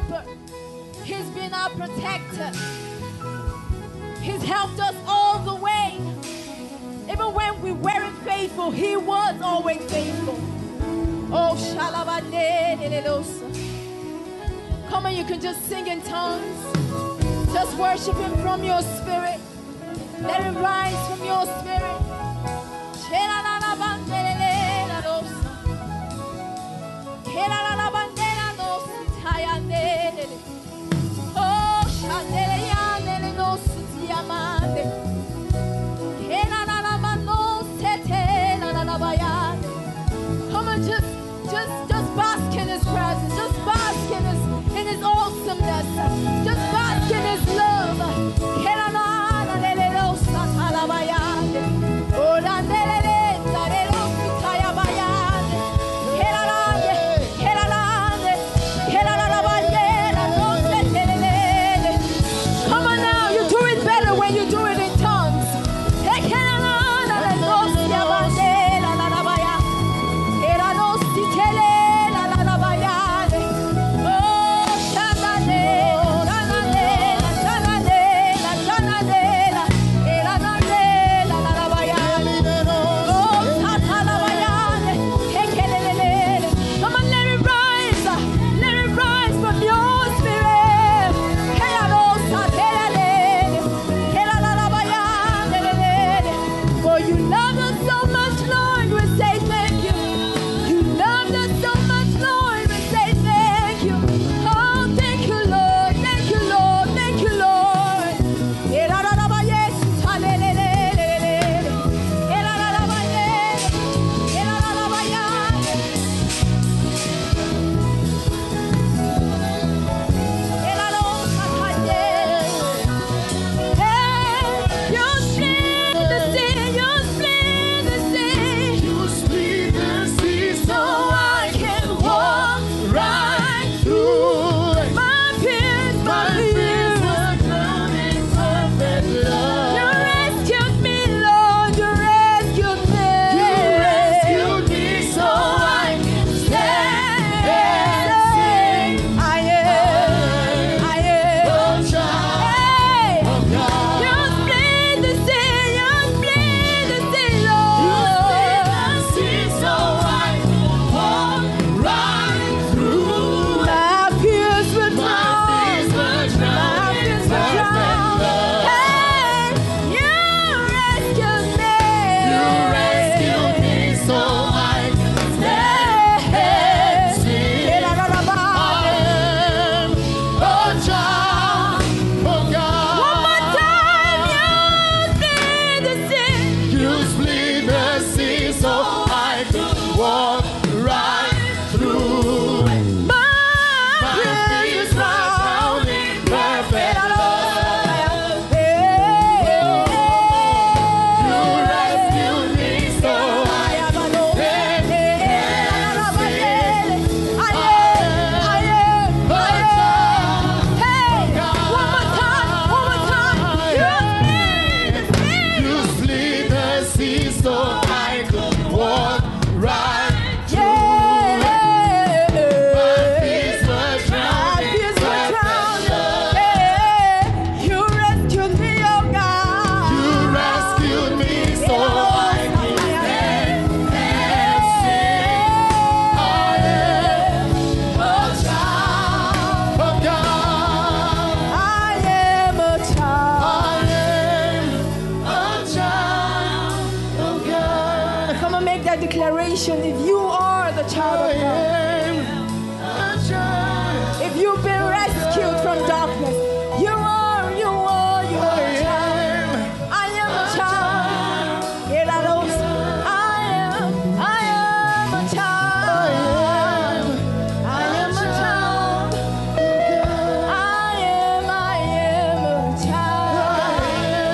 keeper. He's been our protector. He's helped us all the way. Even when we weren't faithful, He was always faithful. Oh, Shalabane. Come on, you can just sing in tongues. Just worship Him from your spirit. Let it rise from your spirit. Oh, come on, just bask in His presence. Just bask in His awesomeness. Just bask in His love. Come on now, you do it better when you do it in tongues. Declaration, if you are the child of God, if you've been rescued from darkness, you are a child. I am a child. I am a child. I am a child. I am a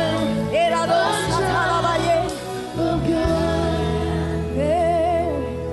child.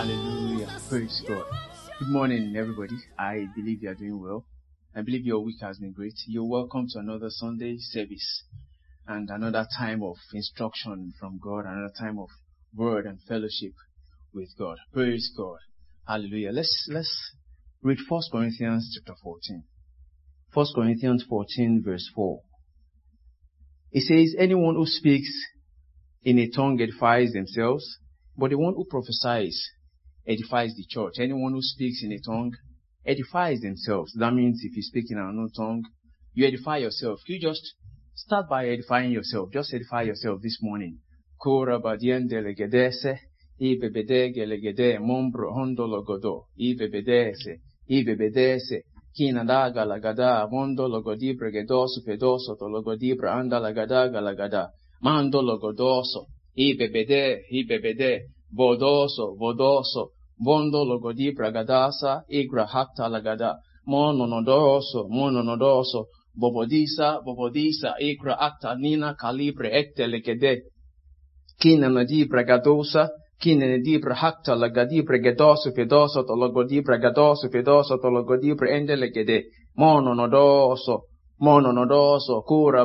Hallelujah. Praise God. Good morning, everybody. I believe you are doing well. I believe your week has been great. You're welcome to another Sunday service and another time of instruction from God, another time of word and fellowship with God. Praise God. Hallelujah. Let's read 1 Corinthians chapter 14. 1 Corinthians 14 verse 4. It says, anyone who speaks in a tongue edifies themselves, but the one who prophesies edifies the church. Anyone who speaks in a tongue edifies themselves. That means if you speak in an unknown tongue, you edify yourself. You just start by edifying yourself. Just edify yourself this morning. Kora badiende legedese, ibebede gelegede, mombro hondo logodo, ibebedese, kinadaga lagada, mondo logodi bregedoso, pedoso, to logodi branda lagada galagada, mando logodoso, ibebede, bodoso, bondo logodi bragadasa, igra hakta lagada, mononodoso, bobodisa, igra acta nina calibre ecte legede, kina nadi bragadosa, kina nadi brahakta lagadi bregadoso, pedoso, to logodi bragadoso, pedoso, to logodi brende legede, mononodoso, cura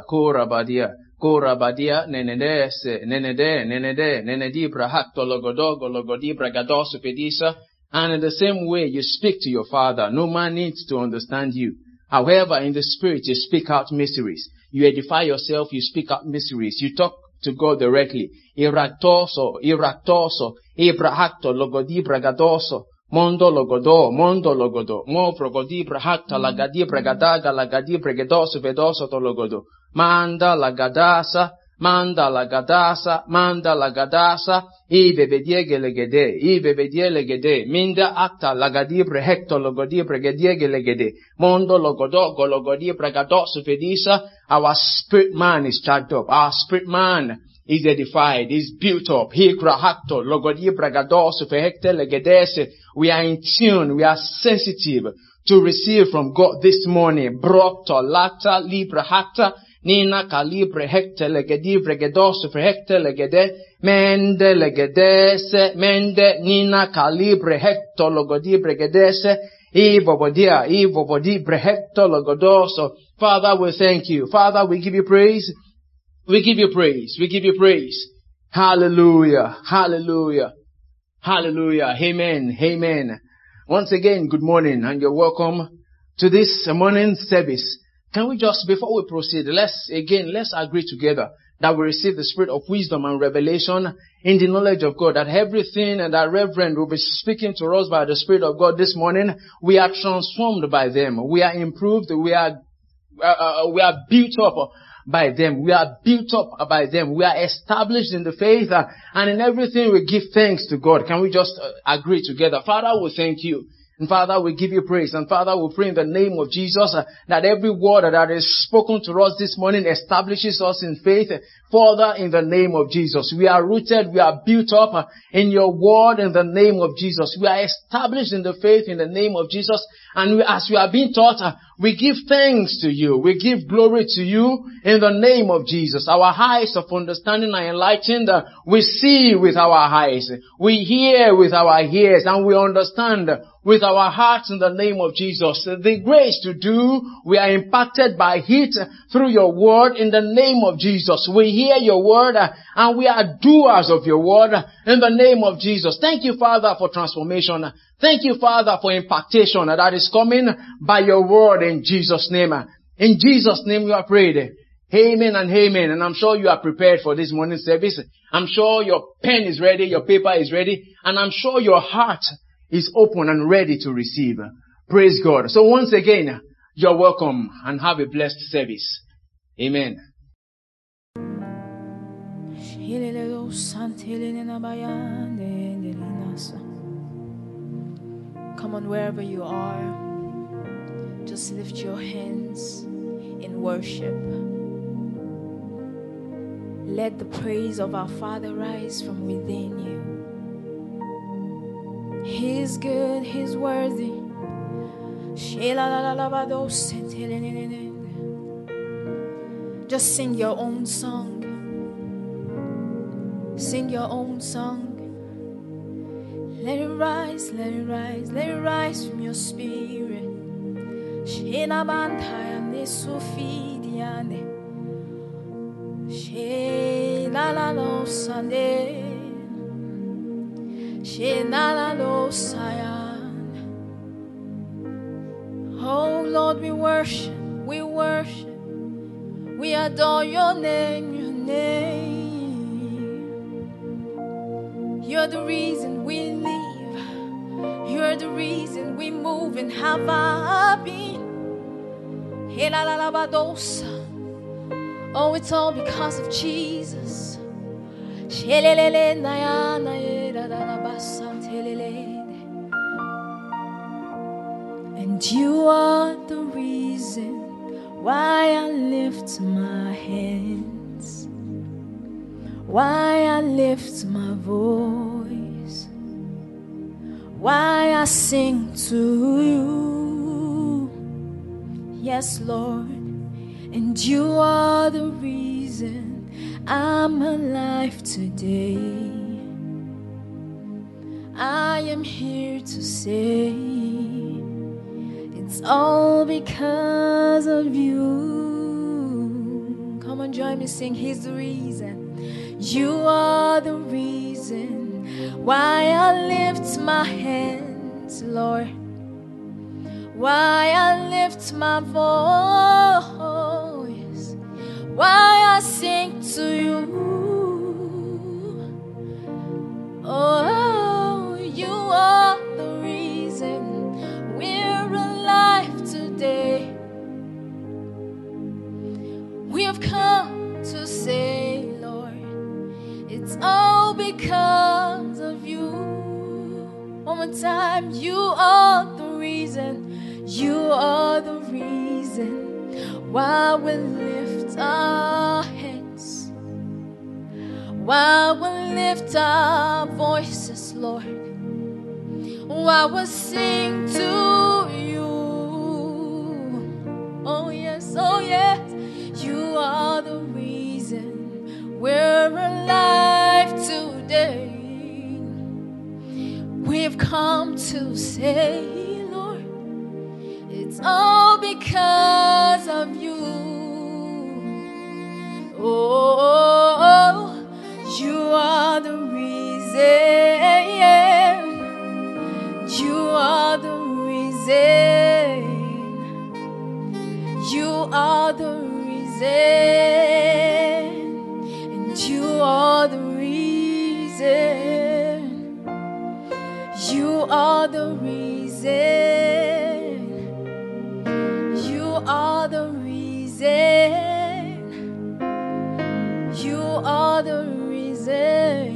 badia, nenedi brahakto logodi bragadoso pedisa. And in the same way you speak to your Father, no man needs to understand you. However, in the Spirit you speak out mysteries. You edify yourself, you speak out mysteries. You talk to God directly. Iractoso, ibrahakto logodi bragadoso. Mondo logodo, mo progodi brahakta lagadi bragadaga lagadi bregadoso vedoso to logodo. Manda lagadasa, ibebedie legede, minda acta lagadi brehecto logodi bregadie legede, mondo logodo, gologodi bragadoso vedisa. Our spirit man is charged up. Our spirit man is edified, is built up. Hikrahakto, logodi bragadoso vehecte legedese. We are in tune, we are sensitive to receive from God this morning. Brocto, lata, libra hacta, nina calibre hecte legedi bregadoso vehecte legede, mende legedese, nina calibre hecto logodi bregadese, ivobodi brehecto logodoso. Father, we thank you. Father, we give you praise. We give you praise. Hallelujah. Amen. Once again, good morning and you're welcome to this morning service. Can we just, before we proceed, let's agree together that we receive the spirit of wisdom and revelation in the knowledge of God, that everything and that Reverend will be speaking to us by the Spirit of God this morning, we are transformed by them. We are improved. We are built up by them. We are built up by them. We are established in the faith, and in everything we give thanks to God. Can we just agree together? Father, we thank you. And Father, we give you praise. And Father, we pray in the name of Jesus that every word that is spoken to us this morning establishes us in faith. Father, in the name of Jesus, we are rooted, we are built up in your word in the name of Jesus. We are established in the faith in the name of Jesus. And as we are being taught, we give thanks to you. We give glory to you in the name of Jesus. Our eyes of understanding are enlightened. We see with our eyes. We hear with our ears. And we understand with our hearts in the name of Jesus. The grace to do, we are impacted by it through your word in the name of Jesus. We hear your word and we are doers of your word in the name of Jesus. Thank you, Father, for transformation. Thank you, Father, for impactation that is coming by your word in Jesus' name. In Jesus' name we are prayed. Amen and amen. And I'm sure you are prepared for this morning service. I'm sure your pen is ready, your paper is ready, and I'm sure your heart is open and ready to receive. Praise God. So once again, you're welcome and have a blessed service. Amen. Come on, wherever you are, just lift your hands in worship. Let the praise of our Father rise from within you. He's good, He's worthy. Just sing your own song. Sing your own song. Let it rise, let it rise, let it rise from your spirit. Shena mantaya ne sufidiane. Shena la lo sande. Shena la lo sayan. Oh Lord, we worship, we worship. We adore your name, your name. You're the reason we live. You're the reason we move and have our being. Oh, it's all because of Jesus. And you are the reason why I lift my hands, why I lift my voice, why I sing to you. Yes, Lord, and you are the reason I'm alive today. I am here to say it's all because of you. Come on, join me, sing. He's the reason. You are the reason why I lift my hands, Lord. Why I lift my voice. Why I sing to you. Oh, you are the reason we're alive today. We have come to say, Lord, it's all because of you. One more time, you are the reason. You are the reason why we lift our heads, why we lift our voices, Lord, why we sing to you. Oh yes, you are the reason we're alive today. We've come to say, Lord, it's all because of you. Oh, you are the reason. You are the reason. You are the reason. And you are the reason. You are the reason. You are the reason. You are the reason.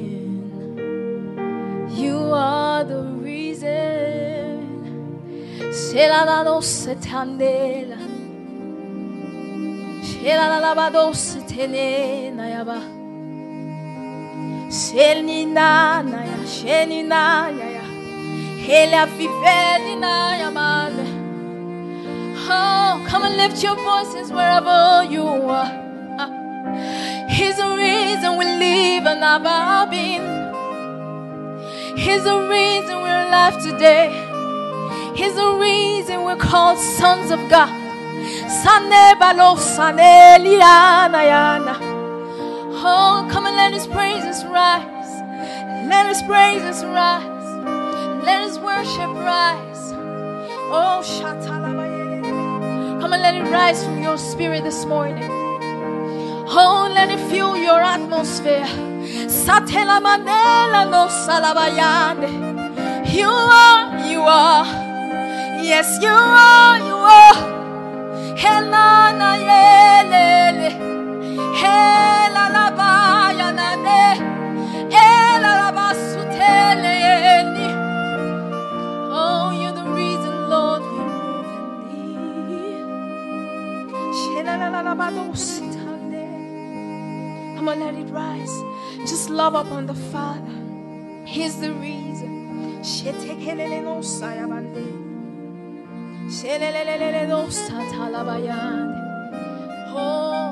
You are the reason. Sela la doce tandela. Sela la ba doce tenena yaba. Selina na ya, shenina ya. Hela vivelina ya male. Oh, come and lift your voices wherever you are. He's the reason we live and have our being. He's the reason we're alive today. He's the reason we're called sons of God. Oh, come and let his praises rise. Let his praises rise. Let his worship rise. Oh, come and let it rise from your spirit this morning. Oh, let it fill your atmosphere. You are. Yes, you are. Helana yelele. Helalabaya nane. Helalabasutele. Oh, you're the reason, Lord, we move and live. Come on, let it rise. Just love upon the Father. He's the reason. Oh,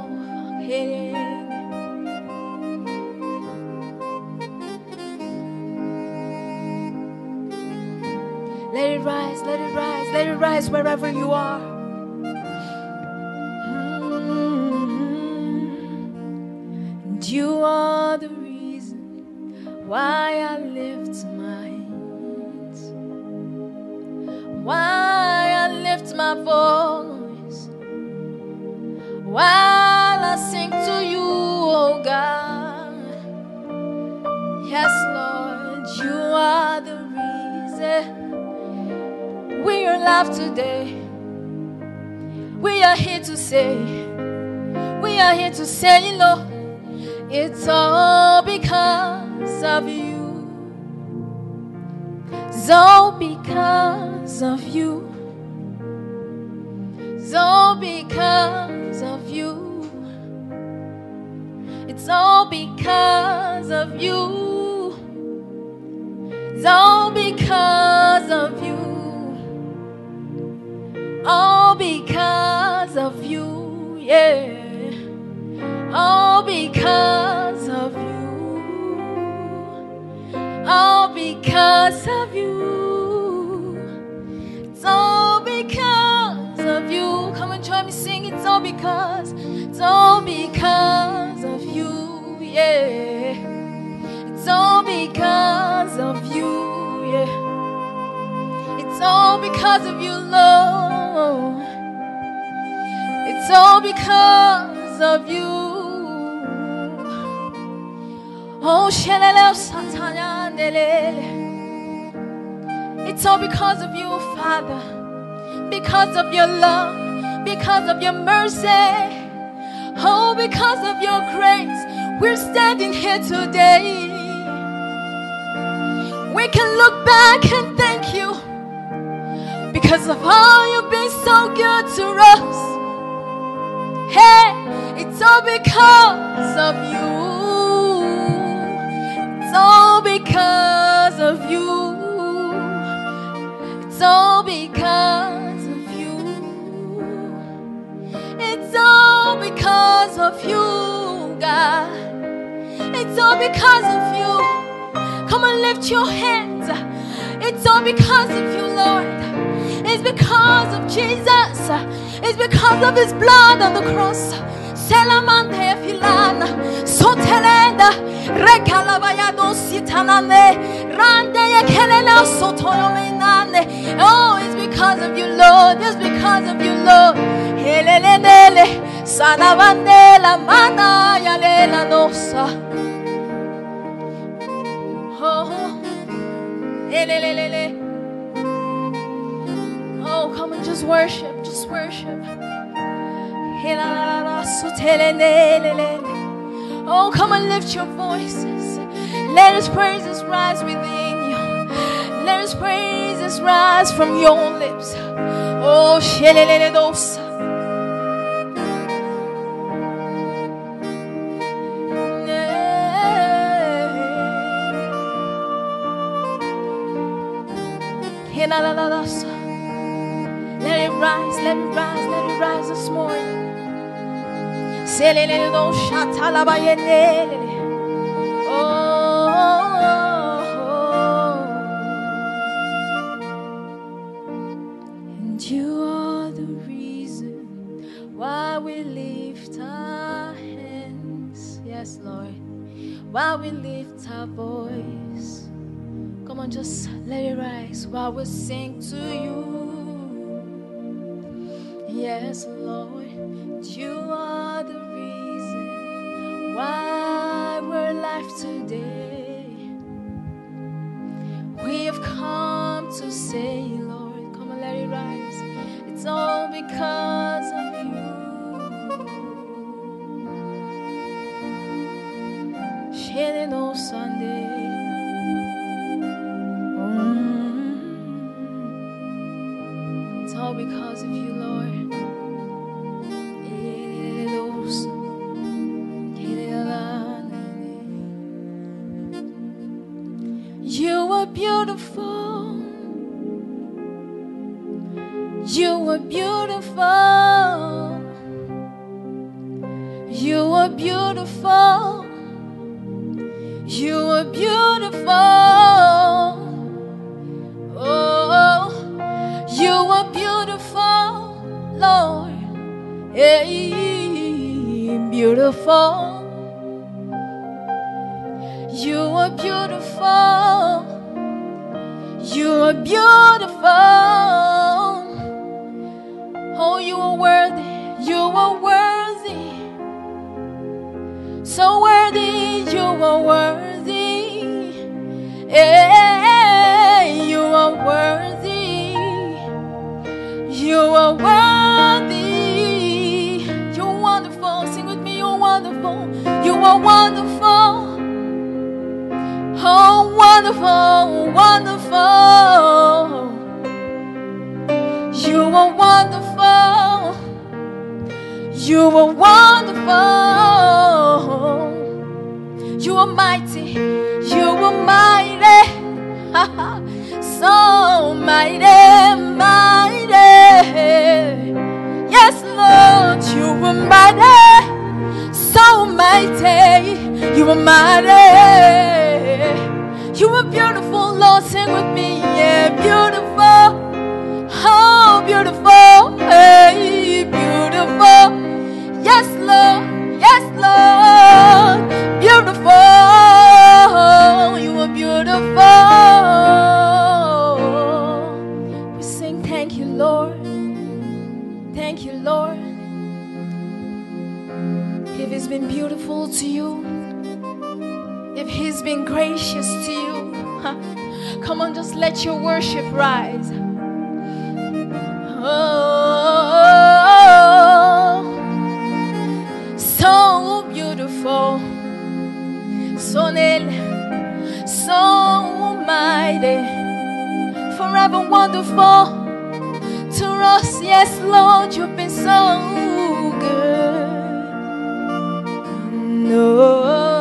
Let it rise, let it rise, let it rise wherever you are. And you are the reason why I lift my hands, why I lift my voice, while I sing to you, oh God. Yes, Lord, you are the reason we are alive today. We are here to say, Lord, it's all because of you. It's all because of you. It's all because of you. It's all because of you. It's all because of you. All because of you, yeah. All because of you. All because of you. It's all because of you. Come and join me sing. It's all because of you, yeah. It's all because of you, yeah. It's all because of you, Lord. It's all because of you. Oh, shelele satanya nelele. It's all because of you, Father. Because of your love, because of your mercy. Oh, because of your grace, we're standing here today. We can look back and thank you because of how you've been so good to us. Hey, it's all because of you. It's all because of you. It's all because of you. It's all because of you, God. It's all because of you. Come on, lift your hands. It's all because of you, Lord. It's because of Jesus. It's because of his blood on the cross. Selamante filana, sotelenda, rekalabaya dositanane, rande yekelela sotoyomenane. Oh, it's because of you, Lord. It's because of you, Lord. Helelele, sanavandela mana yalela nosa. Oh, helelele. Oh, come and just worship, just worship. Oh, come and lift your voices. Let his praises rise within you. Let his praises rise from your lips. Oh, sheleledosa. Let it rise, let it rise, let it rise this morning. And you are the reason why we lift our hands. Yes, Lord. Why we lift our voice. Come on, just let it rise while we sing to you. Yes, Lord, you are the reason why we're alive today. We have come to say, Lord, come on, let it rise. It's all because of you. Shedding no Sunday. It's all because of you, Lord. You are beautiful. You are beautiful. You are beautiful. You are beautiful. Oh, beautiful. You are beautiful. You are beautiful. Oh, you are worthy. You are worthy. So worthy. You are worthy. Hey, you are worthy. You are worthy. You're wonderful. Sing with me. You're wonderful. You are wonderful. Oh, wonderful, wonderful. You are wonderful. You are wonderful. You are mighty. You are mighty. So mighty, mighty. Yes, Lord, you are mighty. So mighty. You are mighty. You are beautiful, Lord. Sing with me. Yeah, beautiful. Oh, beautiful. Hey, beautiful. Yes, Lord. Yes, Lord. Beautiful. You are beautiful. We sing, thank you, Lord. Thank you, Lord. If He's been beautiful to you, if He's been gracious to you, come on, just let your worship rise. Oh, so beautiful, so near, so mighty, forever wonderful to us. Yes, Lord, you've been so good. No.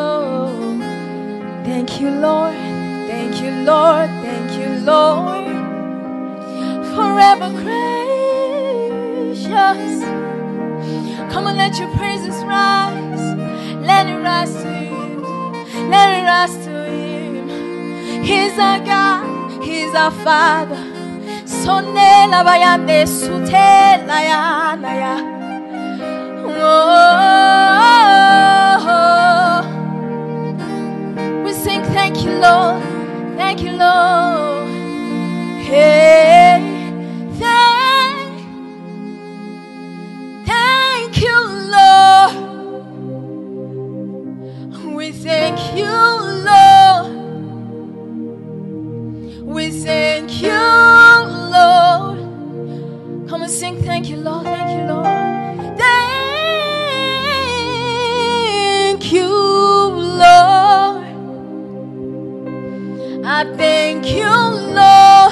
Thank you, Lord. Thank you, Lord. Thank you, Lord. Forever gracious. Come on, let your praises rise. Let it rise to Him. Let it rise to Him. He's our God. He's our Father. Sonela bayande sutela ya na ya. We sing, thank you, Lord. Thank you, Lord. Hey, thank you, Lord. We thank you, Lord. We thank you, Lord. Come and sing, thank you, Lord. Thank you, Lord. Thank you, Lord. I thank you, Lord.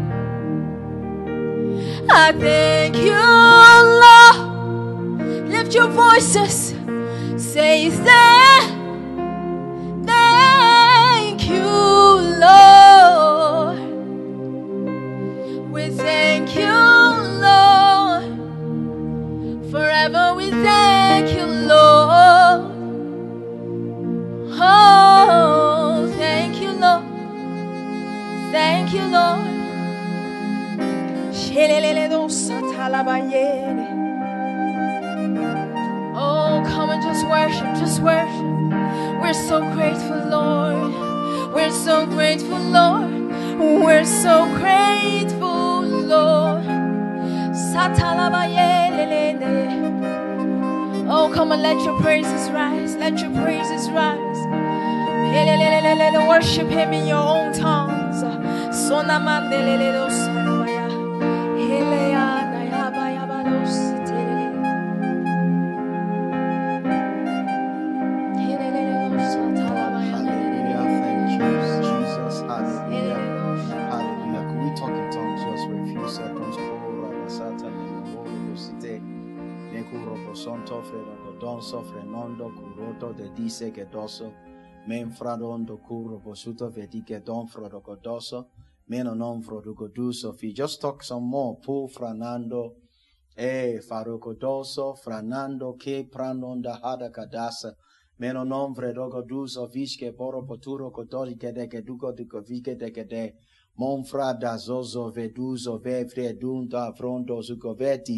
I thank you, Lord. Lift your voices. Say thank you, Lord. We thank you, Lord. Forever we thank you, Lord. Oh, thank you, Lord. Thank you, Lord. Oh, come and just worship, just worship. We're so grateful, Lord. We're so grateful, Lord. We're so grateful, Lord. Oh, come and let your praises rise. Let your praises rise. Worship Him in your own tongues. Santo Fredogodonso Frenondo Curoto de Dice Gedoso Menfradondo Curo Bosuto Vedike Don Frodogodoso Meno non Frodogoduso. If you just talk some more, Pu Franando Farogodoso Franando Ke Pranonda Hada Kadasa Meno non Fredogoduso Visque Poro Poturo Codori Kedeke Duco Duco Vike Decade Monfrada Zozo Veduzo Vevre Dunda Frondo Zucoveti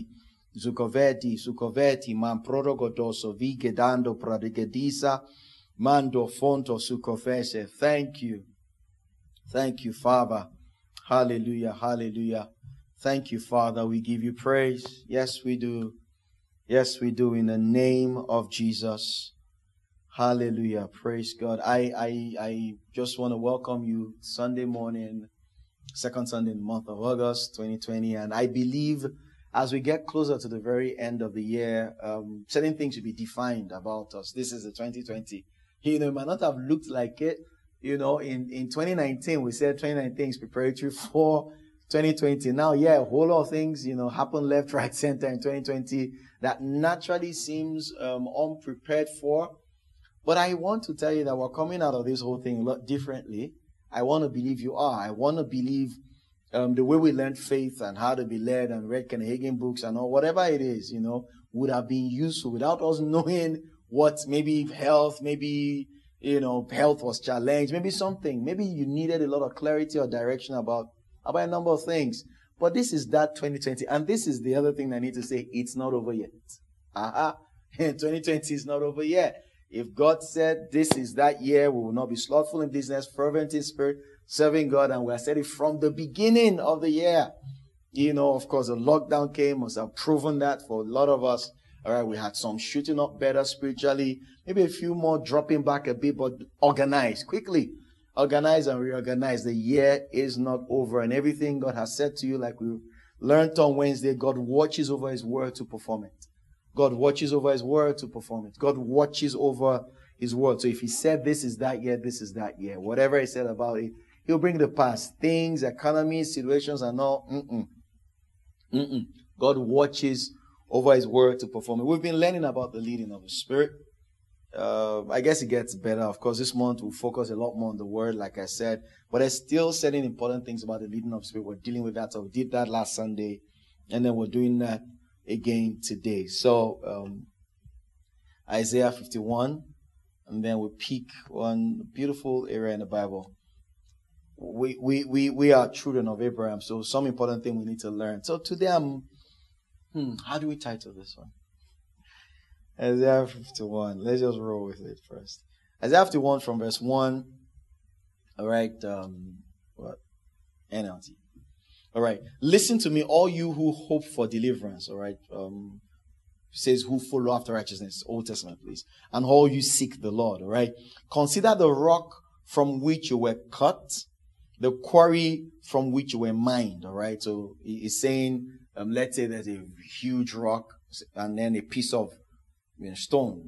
Zucoveti, man prorogodoso, vigedando pradigedisa, mando fonto sucofese. Thank you. Thank you, Father. Hallelujah, hallelujah. Thank you, Father. We give you praise. Yes, we do. Yes, we do, in the name of Jesus. Hallelujah. Praise God. I just want to welcome you Sunday morning, second Sunday in the month of August 2020. And I believe as we get closer to the very end of the year, certain things will be defined about us. This is the 2020. It might not have looked like it. In 2019, we said 2019 is preparatory for 2020. Now, a whole lot of things, happen left, right, center in 2020 that naturally seems unprepared for. But I want to tell you that we're coming out of this whole thing a lot differently. I want to believe you are. I want to believe the way we learned faith and how to be led and read Kenneth Hagin books and all, whatever it is, would have been useful without us knowing what maybe health, maybe, health was challenged, maybe something, maybe you needed a lot of clarity or direction about a number of things. But this is that 2020. And this is the other thing I need to say. It's not over yet. 2020 is not over yet. If God said this is that year, we will not be slothful in business, fervent in spirit, serving God, and we have said it from the beginning of the year. Of course, the lockdown came, must have proven that for a lot of us. All right, we had some shooting up better spiritually, maybe a few more dropping back a bit, but organize quickly. Organize and reorganize. The year is not over, and everything God has said to you, like we learned on Wednesday, God watches over His word to perform it. God watches over His word to perform it. God watches over His word. So if He said this is that year, this is that year. Whatever He said about it, He'll bring the past. Things, economies, situations and all. God watches over His word to perform it. We've been learning about the leading of the Spirit. I guess it gets better. Of course, this month we'll focus a lot more on the word, like I said. But there's still certain important things about the leading of the Spirit. We're dealing with that. So we did that last Sunday. And then we're doing that again today. So Isaiah 51, and then we pick one beautiful area in the Bible. We are children of Abraham, so some important thing we need to learn. So today how do we title this one? Isaiah 51. Let's just roll with it first. Isaiah 51 from verse 1. All right. NLT. All right. Listen to me, all you who hope for deliverance. All right. Says who follow after righteousness. Old Testament, please. And all you seek the Lord. All right. Consider the rock from which you were cut, the quarry from which you were mined. All right. So he's saying, let's say there's a huge rock and then a piece of stone,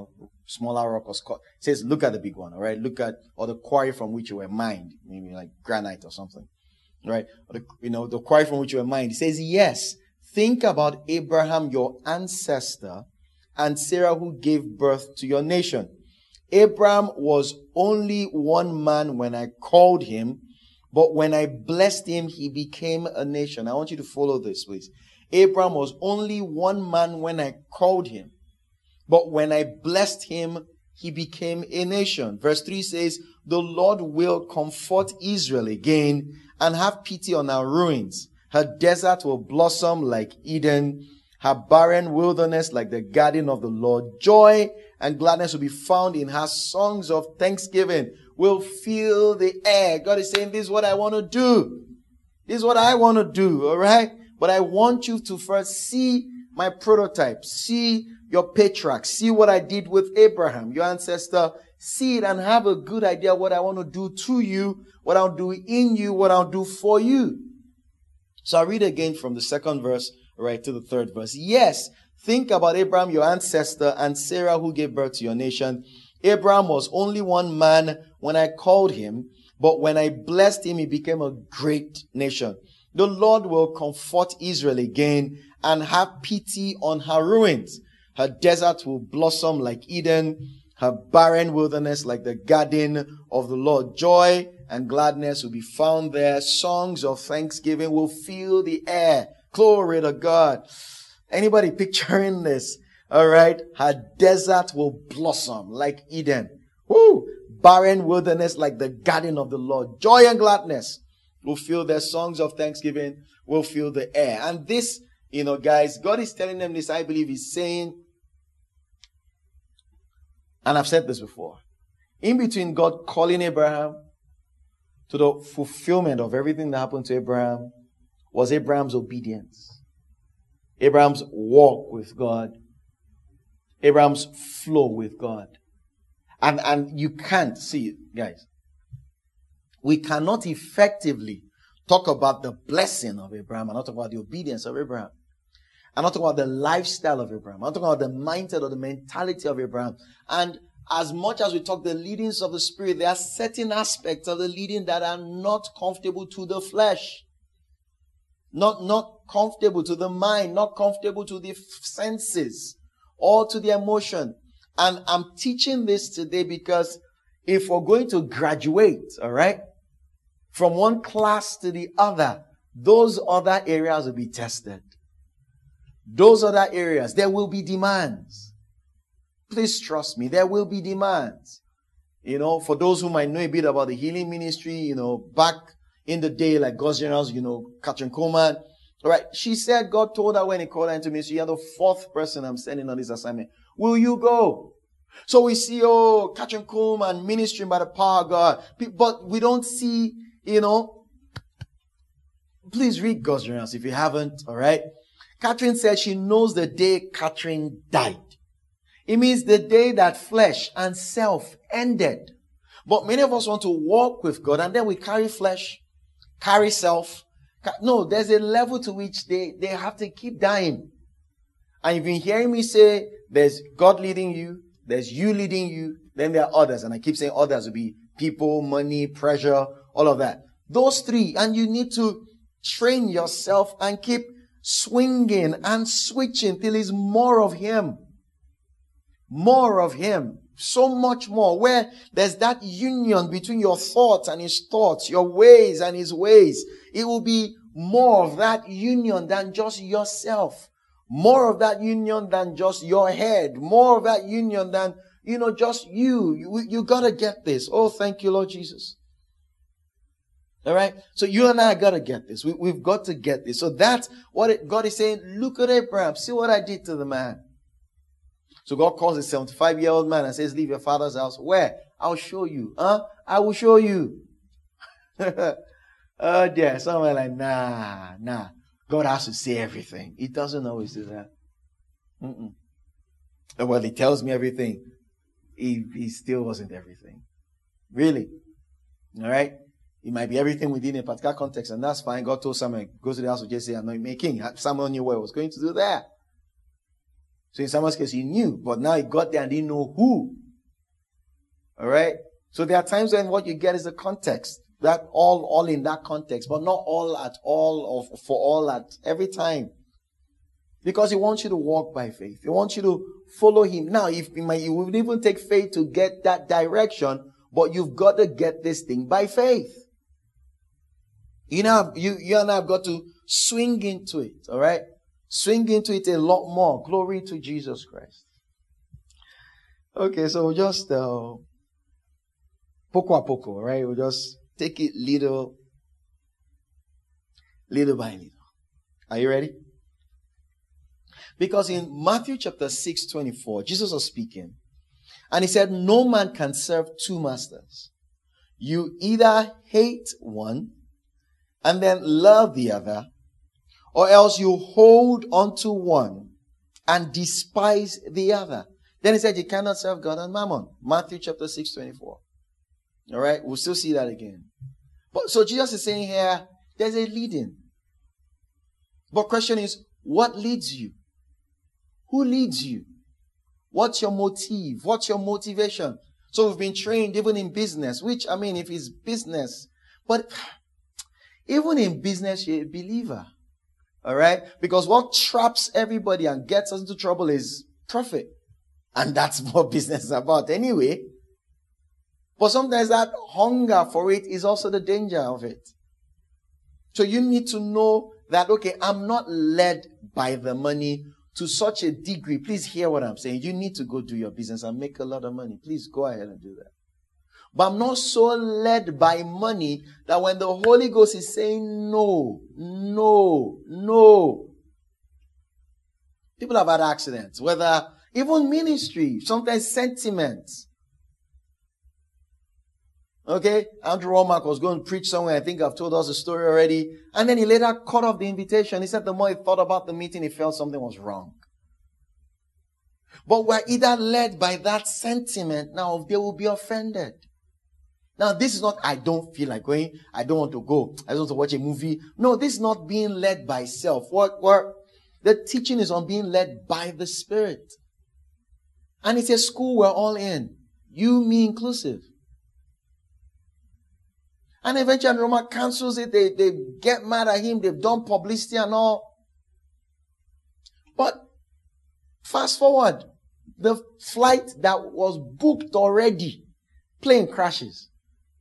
smaller rock was cut. It says, look at the big one. All right. Look at, or the quarry from which you were mined, maybe like granite or something. Right? The quarry from which you were mined. He says, yes, think about Abraham, your ancestor, and Sarah, who gave birth to your nation. Abraham was only one man when I called him, but when I blessed him, he became a nation. I want you to follow this, please. Abraham was only one man when I called him, but when I blessed him, he became a nation. Verse 3 says, the Lord will comfort Israel again and have pity on her ruins. Her desert will blossom like Eden, her barren wilderness like the garden of the Lord. Joy and gladness will be found in her. Songs of thanksgiving will fill the air. God is saying, this is what I want to do. This is what I want to do, all right? But I want you to first see my prototype, see your patriarch, see what I did with Abraham, your ancestor. See it and have a good idea what I want to do to you, what I'll do in you, what I'll do for you. So I'll read again from the second verse right to the third verse. Yes, think about Abraham, your ancestor, and Sarah, who gave birth to your nation. Abraham was only one man when I called him, but when I blessed him, he became a great nation. The Lord will comfort Israel again and have pity on her ruins. Her desert will blossom like Eden, her barren wilderness like the garden of the Lord. Joy and gladness will be found there. Songs of thanksgiving will fill the air. Glory to God. Anybody picturing this? All right. Her desert will blossom like Eden. Woo! Barren wilderness like the garden of the Lord. Joy and gladness will fill their songs of thanksgiving will fill the air. And this Guys, God is telling them this. I believe He's saying, and I've said this before, in between God calling Abraham to the fulfillment of everything that happened to Abraham was Abraham's obedience, Abraham's walk with God, Abraham's flow with God. And you can't see it, guys. We cannot effectively talk about the blessing of Abraham and not talk about the obedience of Abraham. I'm not talking about the lifestyle of Abraham. I'm talking about the mindset or the mentality of Abraham. And as much as we talk the leadings of the Spirit, there are certain aspects of the leading that are not comfortable to the flesh. Not comfortable to the mind, not comfortable to the senses or to the emotion. And I'm teaching this today because if we're going to graduate, all right, from one class to the other, those other areas will be tested. Those other areas, there will be demands. Please trust me, there will be demands. For those who might know a bit about the healing ministry, back in the day, like God's generals, Katrin Coleman, all right, she said God told her when He called her into ministry, "You're the fourth person I'm sending on this assignment. Will you go?" So we see, Katrin Coleman ministering by the power of God, but we don't see, please read God's generals if you haven't, all right? Katrin said she knows the day Katrin died. It means the day that flesh and self ended. But many of us want to walk with God and then we carry flesh, carry self. No, there's a level to which they have to keep dying. And you've been hearing me say there's God leading you, there's you leading you, then there are others. And I keep saying others will be people, money, pressure, all of that. Those three. And you need to train yourself and keep swinging and switching till it's more of Him. More of Him. So much more. Where there's that union between your thoughts and His thoughts, your ways and His ways. It will be more of that union than just yourself. More of that union than just your head. More of that union than, just you. You gotta get this. Oh, thank you, Lord Jesus. All right. So you and I got to get this. We've got to get this. So that's what God is saying. Look at Abraham. See what I did to the man. So God calls a 75-year-old man and says, leave your father's house. Where? I'll show you. I will show you. Oh dear. Someone like, nah. God has to say everything. He doesn't always do that. Well, He tells me everything. He still wasn't everything. Really. All right. It might be everything within a particular context, and that's fine. God told Samuel, go to the house of Jesse and anoint me a king. Samuel knew what he was going to do there. So in Samuel's case, he knew, but now he got there and didn't know who. All right? So there are times when what you get is a context. That all in that context, but not all at all or for all at every time. Because He wants you to walk by faith. He wants you to follow Him. Now, it would even take faith to get that direction, but you've got to get this thing by faith. You and I have got to swing into it, all right? Swing into it a lot more. Glory to Jesus Christ. Okay, so we'll just poco a poco, all right? We'll just take it little by little. Are you ready? Because in Matthew chapter 6:24, Jesus was speaking, and He said, no man can serve two masters. You either hate one and then love the other, or else you hold onto one and despise the other. Then He said, you cannot serve God and mammon. Matthew chapter 6:24. All right, we'll still see that again. But so Jesus is saying here, there's a leading. But question is, what leads you? Who leads you? What's your motive? What's your motivation? So we've been trained even in business, which, if it's business, but even in business, you're a believer. All right? Because what traps everybody and gets us into trouble is profit. And that's what business is about anyway. But sometimes that hunger for it is also the danger of it. So you need to know that, okay, I'm not led by the money to such a degree. Please hear what I'm saying. You need to go do your business and make a lot of money. Please go ahead and do that. But I'm not so led by money that when the Holy Ghost is saying no, People have had accidents, whether even ministry, sometimes sentiments. Okay, Andrew Womack was going to preach somewhere. I think I've told us the story already. And then he later cut off the invitation. He said the more he thought about the meeting, he felt something was wrong. But we're either led by that sentiment. Now, they will be offended. Now, this is not, I don't feel like going. I don't want to go. I just want to watch a movie. No, this is not being led by self. The teaching is on being led by the Spirit. And it's a school we're all in. You, me inclusive. And eventually Roma cancels it. They get mad at him. They've done publicity and all. But fast forward. The flight that was booked already, plane crashes.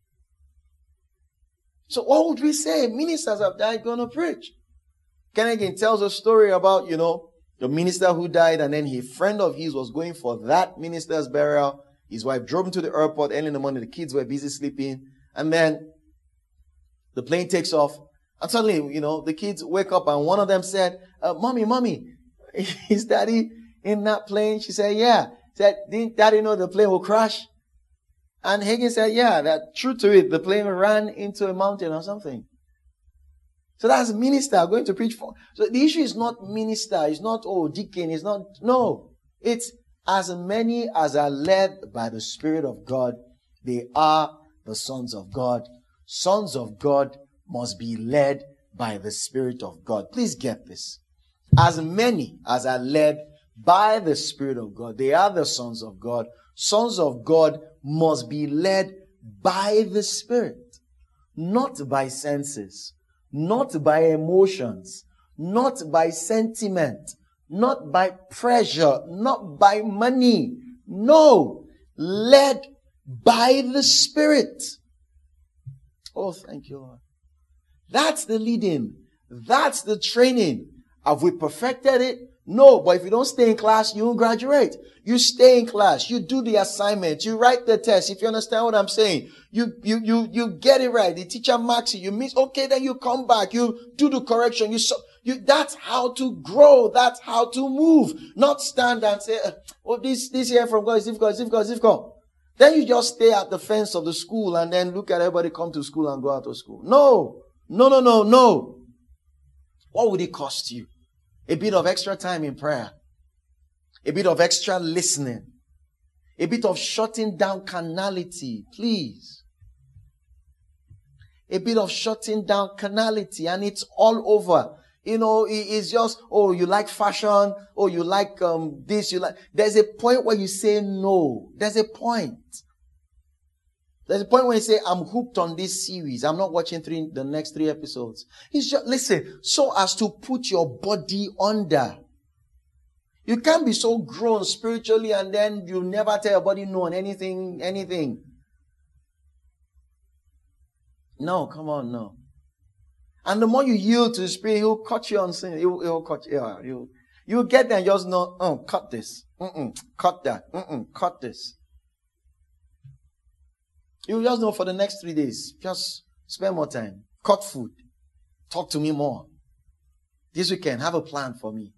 So what would we say? Ministers have died going to preach. Kennedy tells a story about, the minister who died, and then a friend of his was going for that minister's burial. His wife drove him to the airport early in the morning. The kids were busy sleeping. And then the plane takes off. And suddenly, the kids wake up and one of them said, Mommy, is Daddy in that plane? She said, yeah. Said, didn't Daddy know the plane will crash? And Hagin said, yeah, that true to it, the plane ran into a mountain or something. So that's minister going to preach for. So the issue is not minister, it's not, deacon, it's not, no. It's as many as are led by the Spirit of God, they are the sons of God. Sons of God must be led by the Spirit of God. Please get this. As many as are led by the Spirit of God, they are the sons of God. Sons of God must be led by the Spirit, not by senses, not by emotions, not by sentiment, not by pressure, not by money. No, led by the Spirit. Oh, thank you, Lord. That's the leading. That's the training. Have we perfected it? No, but if you don't stay in class, you won't graduate. You stay in class. You do the assignment. You write the test. If you understand what I'm saying, you get it right. The teacher marks you. You miss. Okay, then you come back. You do the correction. That's how to grow. That's how to move. Not stand and say, this here from God is difficult. Then you just stay at the fence of the school and then look at everybody come to school and go out of school. No. What would it cost you? A bit of extra time in prayer. A bit of extra listening. A bit of shutting down carnality, please. A bit of shutting down carnality, and it's all over. It's just, you like fashion, you like this, There's a point where you say no. There's a point. There's a point where you say, I'm hooked on this series. I'm not watching the next 3 episodes. It's just, listen, so as to put your body under. You can't be so grown spiritually and then you never tell your body no on anything. No, come on, no. And the more you yield to the Spirit, He'll cut you on sin. He'll cut you. You'll get there and just know, cut this. Cut that. Cut this. You just know for the next 3 days, just spend more time. Cut food. Talk to me more. This weekend, have a plan for me.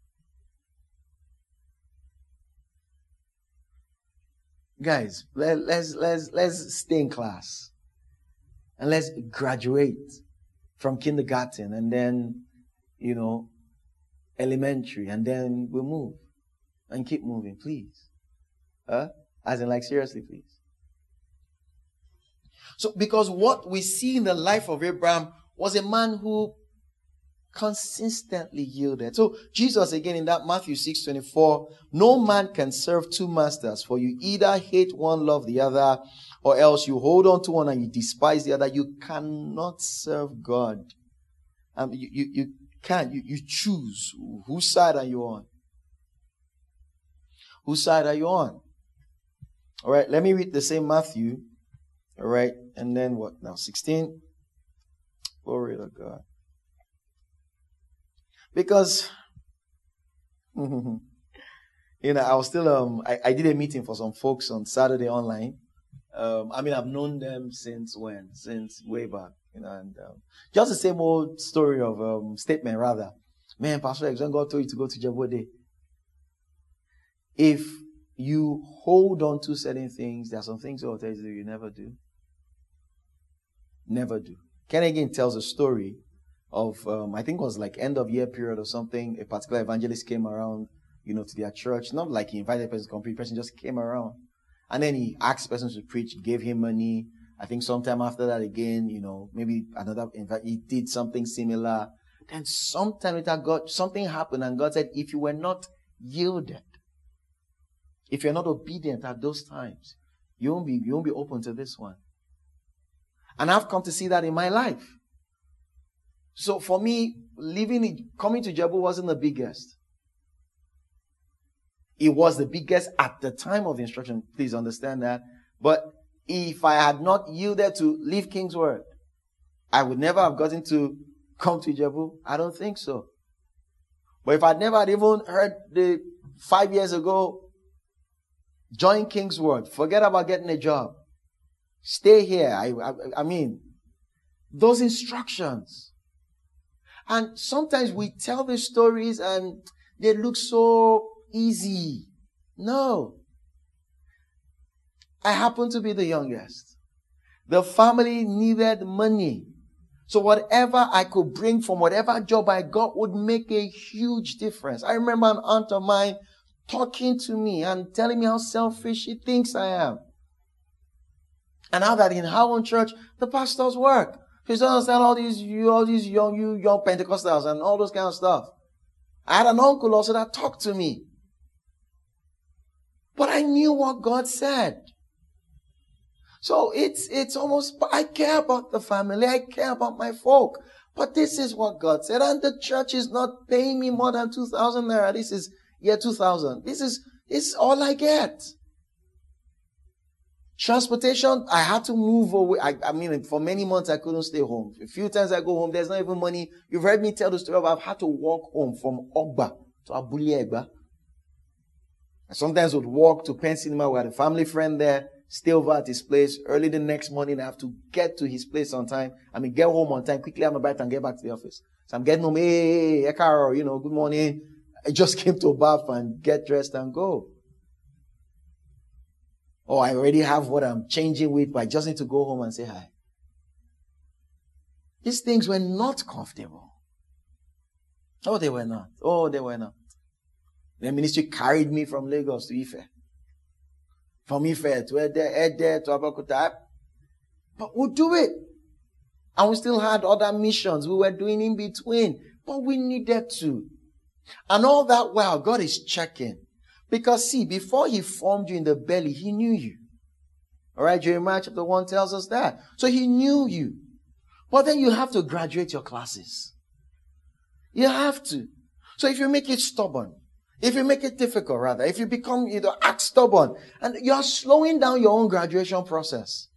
Guys, let's stay in class. And let's graduate from kindergarten and then, elementary. And then we'll move. And keep moving, please. As in, seriously, please. So, because what we see in the life of Abraham was a man who consistently yielded. So, Jesus again in that Matthew 6:24, no man can serve 2 masters, for you either hate one, love the other, or else you hold on to one and you despise the other. You cannot serve God. You can't. You choose. Whose side are you on? Whose side are you on? All right, let me read the same Matthew. All right, and then what now? 16. Glory to God. Because, I was still, I did a meeting for some folks on Saturday online. I've known them since when? Since way back, and just the same old story of, statement rather. Man, Pastor X, when God told you to go to Jabode, if you hold on to certain things, there are some things God tells you never do. Never do. Ken Hagin tells a story of, I think it was like end of year period or something. A particular evangelist came around, to their church. Not like he invited a person to come preach. The person just came around. And then he asked persons to preach, gave him money. I think sometime after that again, maybe he did something similar. Then sometime later, something happened and God said, if you were not yielded, if you're not obedient at those times, you won't be open to this one. And I've come to see that in my life. So for me, coming to Jebu wasn't the biggest. It was the biggest at the time of the instruction. Please understand that. But if I had not yielded to leave King's Word, I would never have gotten to come to Jebu. I don't think so. But if I'd never even heard 5 years ago, join King's Word, forget about getting a job. Stay here. I mean, those instructions. And sometimes we tell these stories and they look so easy. No. I happen to be the youngest. The family needed money. So whatever I could bring from whatever job I got would make a huge difference. I remember an aunt of mine talking to me and telling me how selfish she thinks I am. And now that in her own church, the pastors work. She doesn't understand all these young Pentecostals and all those kind of stuff. I had an uncle also that talked to me. But I knew what God said. So it's almost, I care about the family. I care about my folk. But this is what God said. And the church is not paying me more than 2,000 naira. This is year 2000. This is all I get. Transportation, I had to move away. I mean, for many months, I couldn't stay home. A few times I go home, there's not even money. You've heard me tell the story about I've had to walk home from Ogba to Abule Egba. I sometimes would walk to Penn Cinema. We had a family friend there, stay over at his place. Early the next morning, I have to get to his place on time. Get home on time, quickly have my bath and get back to the office. So I'm getting home, hey, Carol, good morning. I just came to a bath and get dressed and go. Oh, I already have what I'm changing with, but I just need to go home and say hi. These things were not comfortable. Oh, they were not. Oh, they were not. The ministry carried me from Lagos to Ife. From Ife to Ede to Abeokuta. But we'll do it. And we still had other missions we were doing in between. But we needed to. And all that while, God is checking. Because see, before he formed you in the belly, he knew you. Alright, Jeremiah chapter 1 tells us that. So he knew you. But then you have to graduate your classes. You have to. So if you make it stubborn, if you make it difficult rather, if you become, act stubborn, and you're slowing down your own graduation process.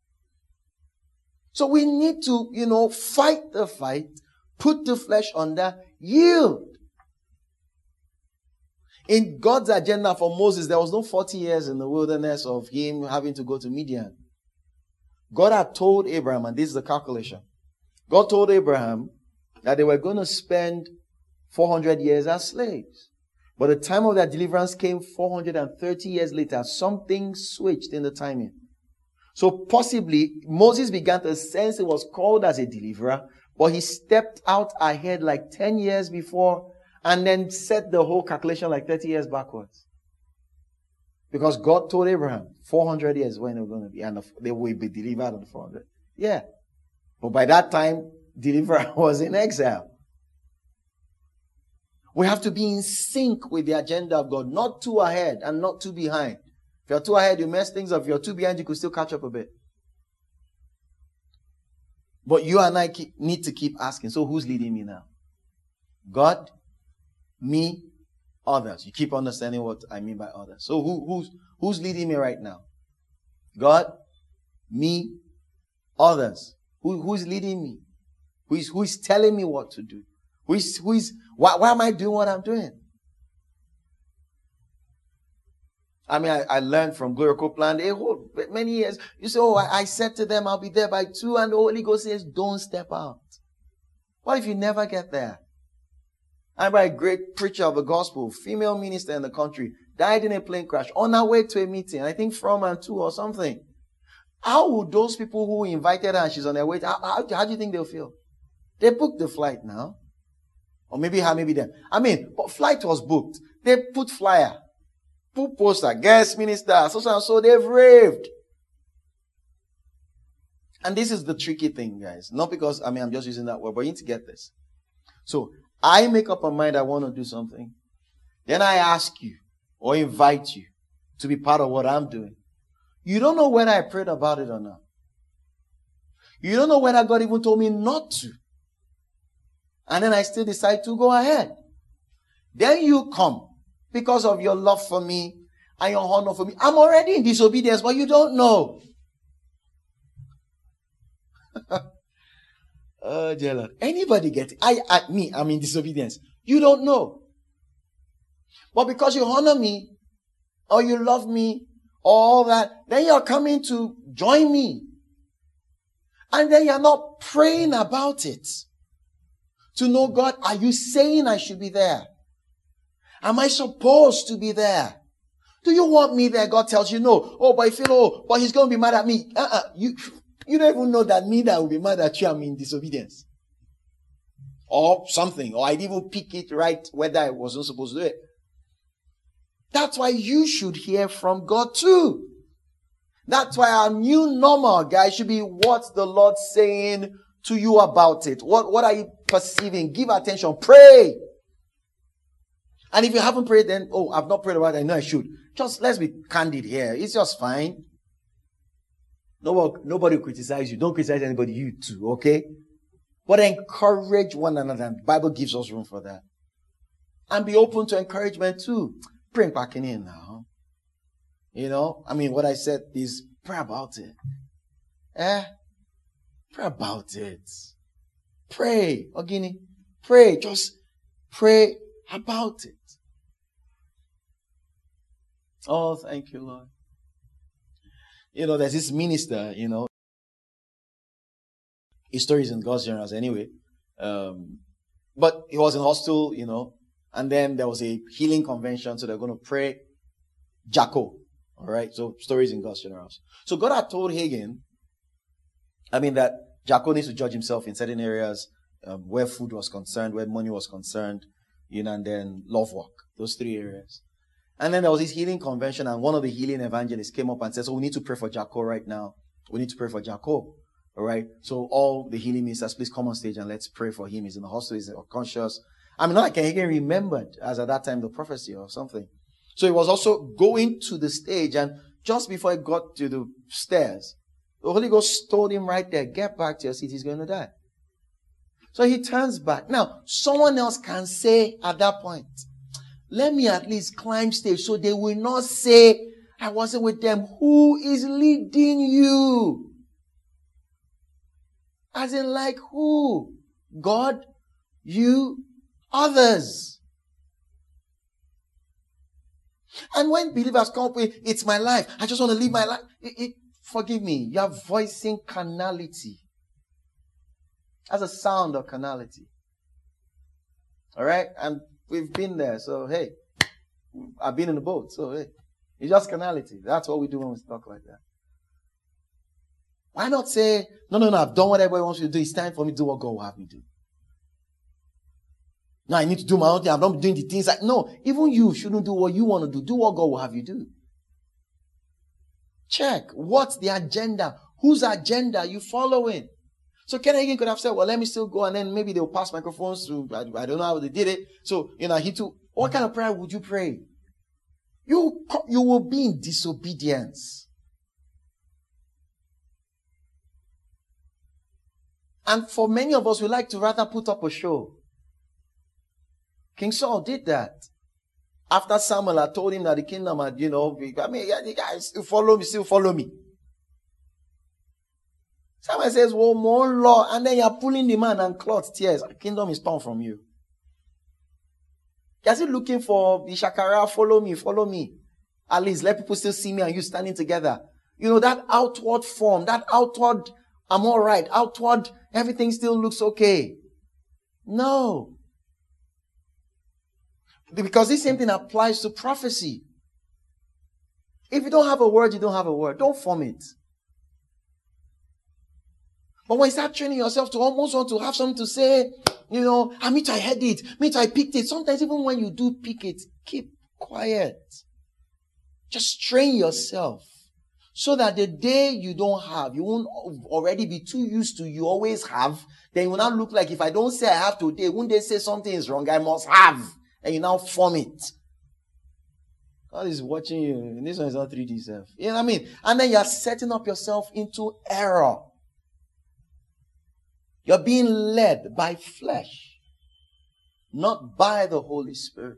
So we need to, fight the fight, put the flesh under, yield. In God's agenda for Moses, there was no 40 years in the wilderness of him having to go to Midian. God had told Abraham, and this is the calculation. God told Abraham that they were going to spend 400 years as slaves. But the time of their deliverance came 430 years later. Something switched in the timing. So possibly, Moses began to sense he was called as a deliverer, but he stepped out ahead like 10 years before and then set the whole calculation like 30 years backwards. Because God told Abraham 400 years when they were going to be, and they will be delivered on the 400. Yeah. But by that time, deliverer was in exile. We have to be in sync with the agenda of God, not too ahead and not too behind. If you're too ahead, you mess things up. If you're too behind, you could still catch up a bit. But you and I need to keep asking, so who's leading me now? God? Me, others. You keep understanding what I mean by others. So who's leading me right now? God, me, others. Who's leading me? Who's telling me what to do? Why am I doing what I'm doing? I learned from Gloria Copeland many years. You say, I said to them, I'll be there by 2, and the Holy Ghost says, don't step out. What if you never get there? I remember a great preacher of the gospel, female minister in the country, died in a plane crash on our way to a meeting. I think from and to or something. How would those people who invited her and she's on their way, how do you think they'll feel? They booked the flight now. Or maybe her, maybe them. I mean, but flight was booked. They put flyer, put poster, guest minister, so they've raved. And this is the tricky thing, guys. Not because, I'm just using that word, but you need to get this. So, I make up my mind I want to do something. Then I ask you, or invite you, to be part of what I'm doing. You don't know whether I prayed about it or not. You don't know whether God even told me not to. And then I still decide to go ahead. Then you come because of your love for me and your honor for me. I'm already in disobedience, but you don't know. Oh, dear Lord. Anybody get it? I'm in disobedience. You don't know. But because you honor me, or you love me, or all that, then you're coming to join me. And then you're not praying about it. To know, God, are you saying I should be there? Am I supposed to be there? Do you want me there? God tells you no. Oh, but but he's going to be mad at me. You don't even know that me that will be mad at you, I'm in disobedience. Or something. Or I didn't even pick it right whether I wasn't supposed to do it. That's why you should hear from God too. That's why our new normal, guys, should be what's the Lord saying to you about it. What are you perceiving? Give attention. Pray. And if you haven't prayed, then, I've not prayed about it. I know I should. Just let's be candid here. It's just fine. Nobody will criticize you. Don't criticize anybody, you too, okay? But encourage one another. And the Bible gives us room for that. And be open to encouragement too. Bring back in now. What I said is pray about it. Pray about it. Pray, Ogini. Pray. Just pray about it. Oh, thank you, Lord. There's this minister, his story is in God's Journals anyway. But he was in hostel, and then there was a healing convention, so they're going to pray Jacko. All right, so stories in God's Journals. So God had told Hagin, that Jacko needs to judge himself in certain areas, where food was concerned, where money was concerned, and then love work, those 3 areas. And then there was this healing convention, and one of the healing evangelists came up and said, so we need to pray for Jacko right now. We need to pray for Jacko. All right. So all the healing ministers, please come on stage and let's pray for him. He's in the hospital, he's unconscious. Not like Hagin remembered as at that time the prophecy or something. So he was also going to the stage, and just before he got to the stairs, the Holy Ghost told him right there, get back to your seat, he's going to die. So he turns back. Now, someone else can say at that point, let me at least climb stage so they will not say, I wasn't with them. Who is leading you? As in like who? God, you, others. And when believers come up with, it's my life, I just want to live my life. Forgive me, you are voicing carnality. That's a sound of carnality. All right? And we've been there, so hey, I've been in the boat, so hey, it's just carnality. That's what we do when we talk like that. Why not say, no, I've done what everybody wants me to do. It's time for me to do what God will have me do. No, I need to do my own thing. I'm not doing the things no, even you shouldn't do what you want to do. Do what God will have you do. Check. What's the agenda? Whose agenda are you following? So Ken Hagin could have said, well, let me still go, and then maybe they'll pass microphones to, I don't know how they did it. So, what kind of prayer would you pray? You will be in disobedience. And for many of us, we like to rather put up a show. King Saul did that. After Samuel had told him that the kingdom had, you guys still follow me. Samuel says, well, more law, and then you're pulling the man and cloth tears. The kingdom is torn from you. You're still looking for the shakara, follow me. At least let people still see me and you standing together. That outward form, that outward, I'm all right, outward, everything still looks okay. No. Because this same thing applies to prophecy. If you don't have a word, you don't have a word. Don't form it. But when you start training yourself to almost want to have something to say, me too, I heard it. Me too, I picked it. Sometimes even when you do pick it, keep quiet. Just train yourself so that the day you don't have, you won't already be too used to you always have. Then you will not look like if I don't say I have today, when they say something is wrong, I must have. And you now form it. God is watching you. This one is not 3D self. You know what I mean? And then you're setting up yourself into error. You're being led by flesh, not by the Holy Spirit.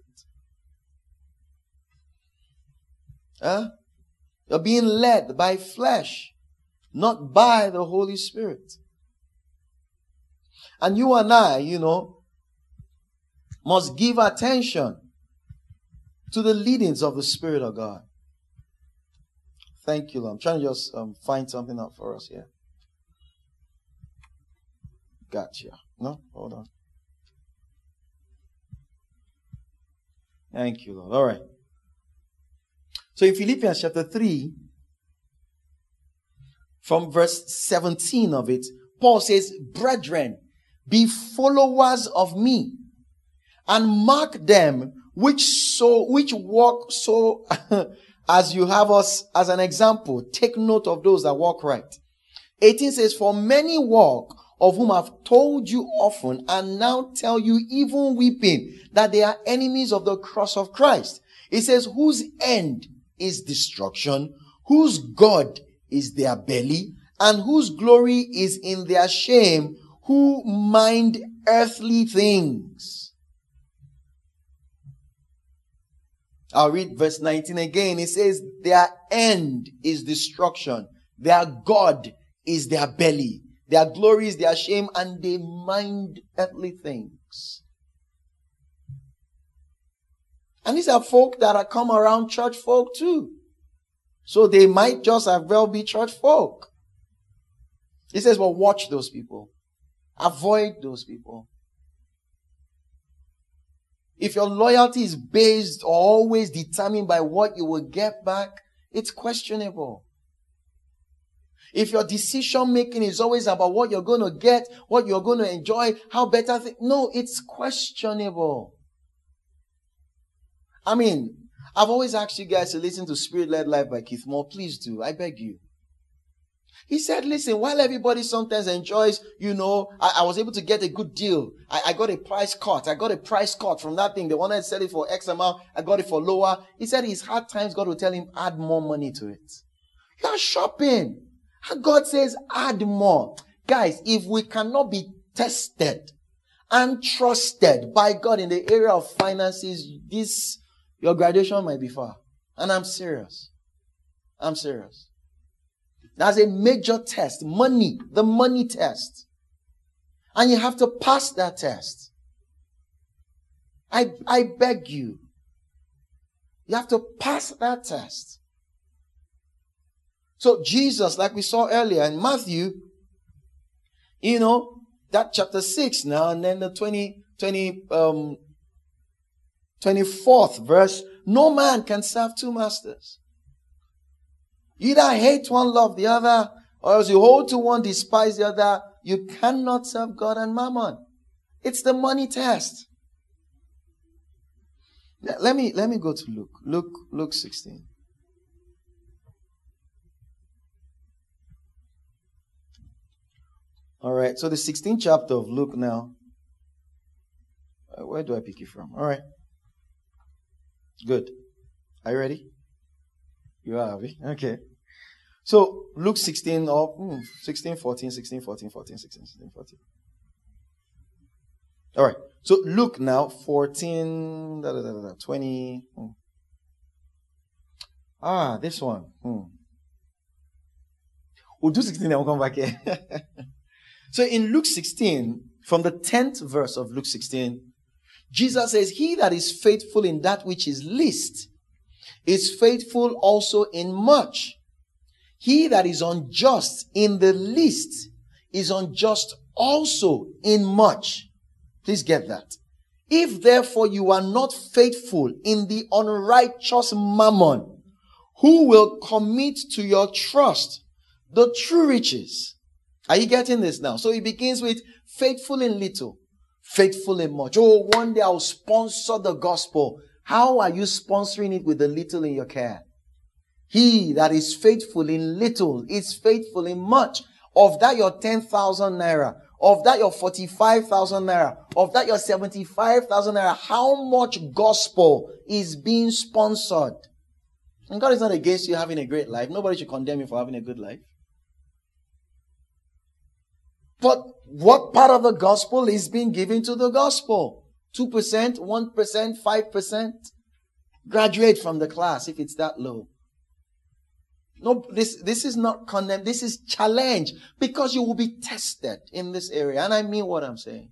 You're being led by flesh, not by the Holy Spirit. And you and I, must give attention to the leadings of the Spirit of God. Thank you, Lord. I'm trying to just find something out for us here. Gotcha. No? Hold on. Thank you, Lord. All right. So in Philippians chapter 3, from verse 17 of it, Paul says, "Brethren, be followers of me, and mark them which walk so as you have us as an example. Take note of those that walk right." 18 says, "For many walk, of whom I've told you often, and now tell you even weeping, that they are enemies of the cross of Christ." It says, "Whose end is destruction, whose God is their belly, and whose glory is in their shame, who mind earthly things." I'll read verse 19 again. It says, "Their end is destruction. Their God is their belly. Their glory is their shame, and they mind earthly things." And these are folk that are come around church folk too. So they might just as well be church folk. He says, well, watch those people. Avoid those people. If your loyalty is based or always determined by what you will get back, it's questionable. If your decision making is always about what you're going to get, what you're going to enjoy, how better things, no, it's questionable. I mean, I've always asked you guys to listen to Spirit-Led Life by Keith Moore. Please do. I beg you. He said, listen, while everybody sometimes enjoys, I was able to get a good deal. I got a price cut. I got a price cut from that thing. They wanted to sell it for X amount. I got it for lower. He said his hard times, God will tell him, add more money to it. You're shopping. And God says, add more. Guys, if we cannot be tested and trusted by God in the area of finances, your graduation might be far. And I'm serious. I'm serious. That's a major test. Money. The money test. And you have to pass that test. I beg you. You have to pass that test. So Jesus, like we saw earlier in Matthew, that chapter 6 now, and then the 24th verse, "No man can serve two masters. Either hate one, love the other, or else you hold to one, despise the other. You cannot serve God and mammon." It's the money test. Let me go to Luke 16. All right, so the 16th chapter of Luke now. Where do I pick it from? All right. Good. Are you ready? You are, Abby? Okay. So, Luke 16, 16, 14, 16, 14, 14, 16, 16, 14. All right. So, Luke now, 14, 20. This one. We'll do 16 and we'll come back here. So, in Luke 16, from the 10th verse of Luke 16, Jesus says, "He that is faithful in that which is least is faithful also in much. He that is unjust in the least is unjust also in much." Please get that. "If therefore you are not faithful in the unrighteous mammon, who will commit to your trust the true riches. Are you getting this now? So it begins with faithful in little, faithful in much. Oh, one day I'll sponsor the gospel. How are you sponsoring it with the little in your care? He that is faithful in little is faithful in much. Of that your 10,000 naira, of that your 45,000 naira, of that your 75,000 naira, how much gospel is being sponsored? And God is not against you having a great life. Nobody should condemn you for having a good life. But what part of the gospel is being given to the gospel? 2%, 1%, 5%? Graduate from the class if it's that low. No, this is not condemned. This is challenge, because you will be tested in this area. And I mean what I'm saying.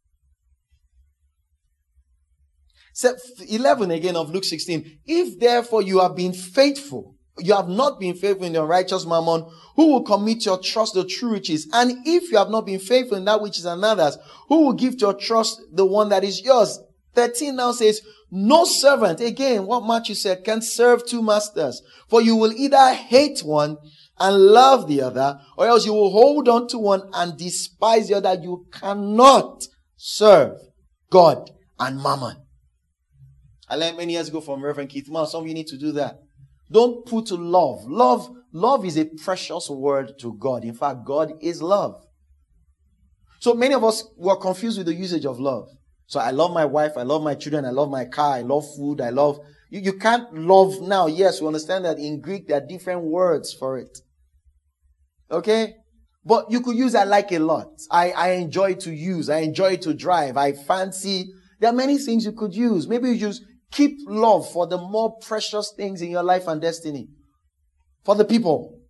So 11 again of Luke 16. If therefore you have been faithful, you have not been faithful in your righteous mammon, who will commit your trust the true riches? And if you have not been faithful in that which is another's, who will give your trust the one that is yours? 13 now says, no servant, again, what Matthew said, can serve two masters. For you will either hate one and love the other, or else you will hold on to one and despise the other. You cannot serve God and mammon. I learned many years ago from Reverend Keith Moore. Some of you need to do that. Don't put love. Love is a precious word to God. In fact, God is love. So many of us were confused with the usage of love. So I love my wife, I love my children, I love my car, I love food, I love... You can't love now. Yes, we understand that in Greek there are different words for it. Okay? But you could use I like a lot. I enjoy to use. I enjoy to drive. I fancy... There are many things you could use. Maybe you just keep love for the more precious things in your life and destiny. For the people.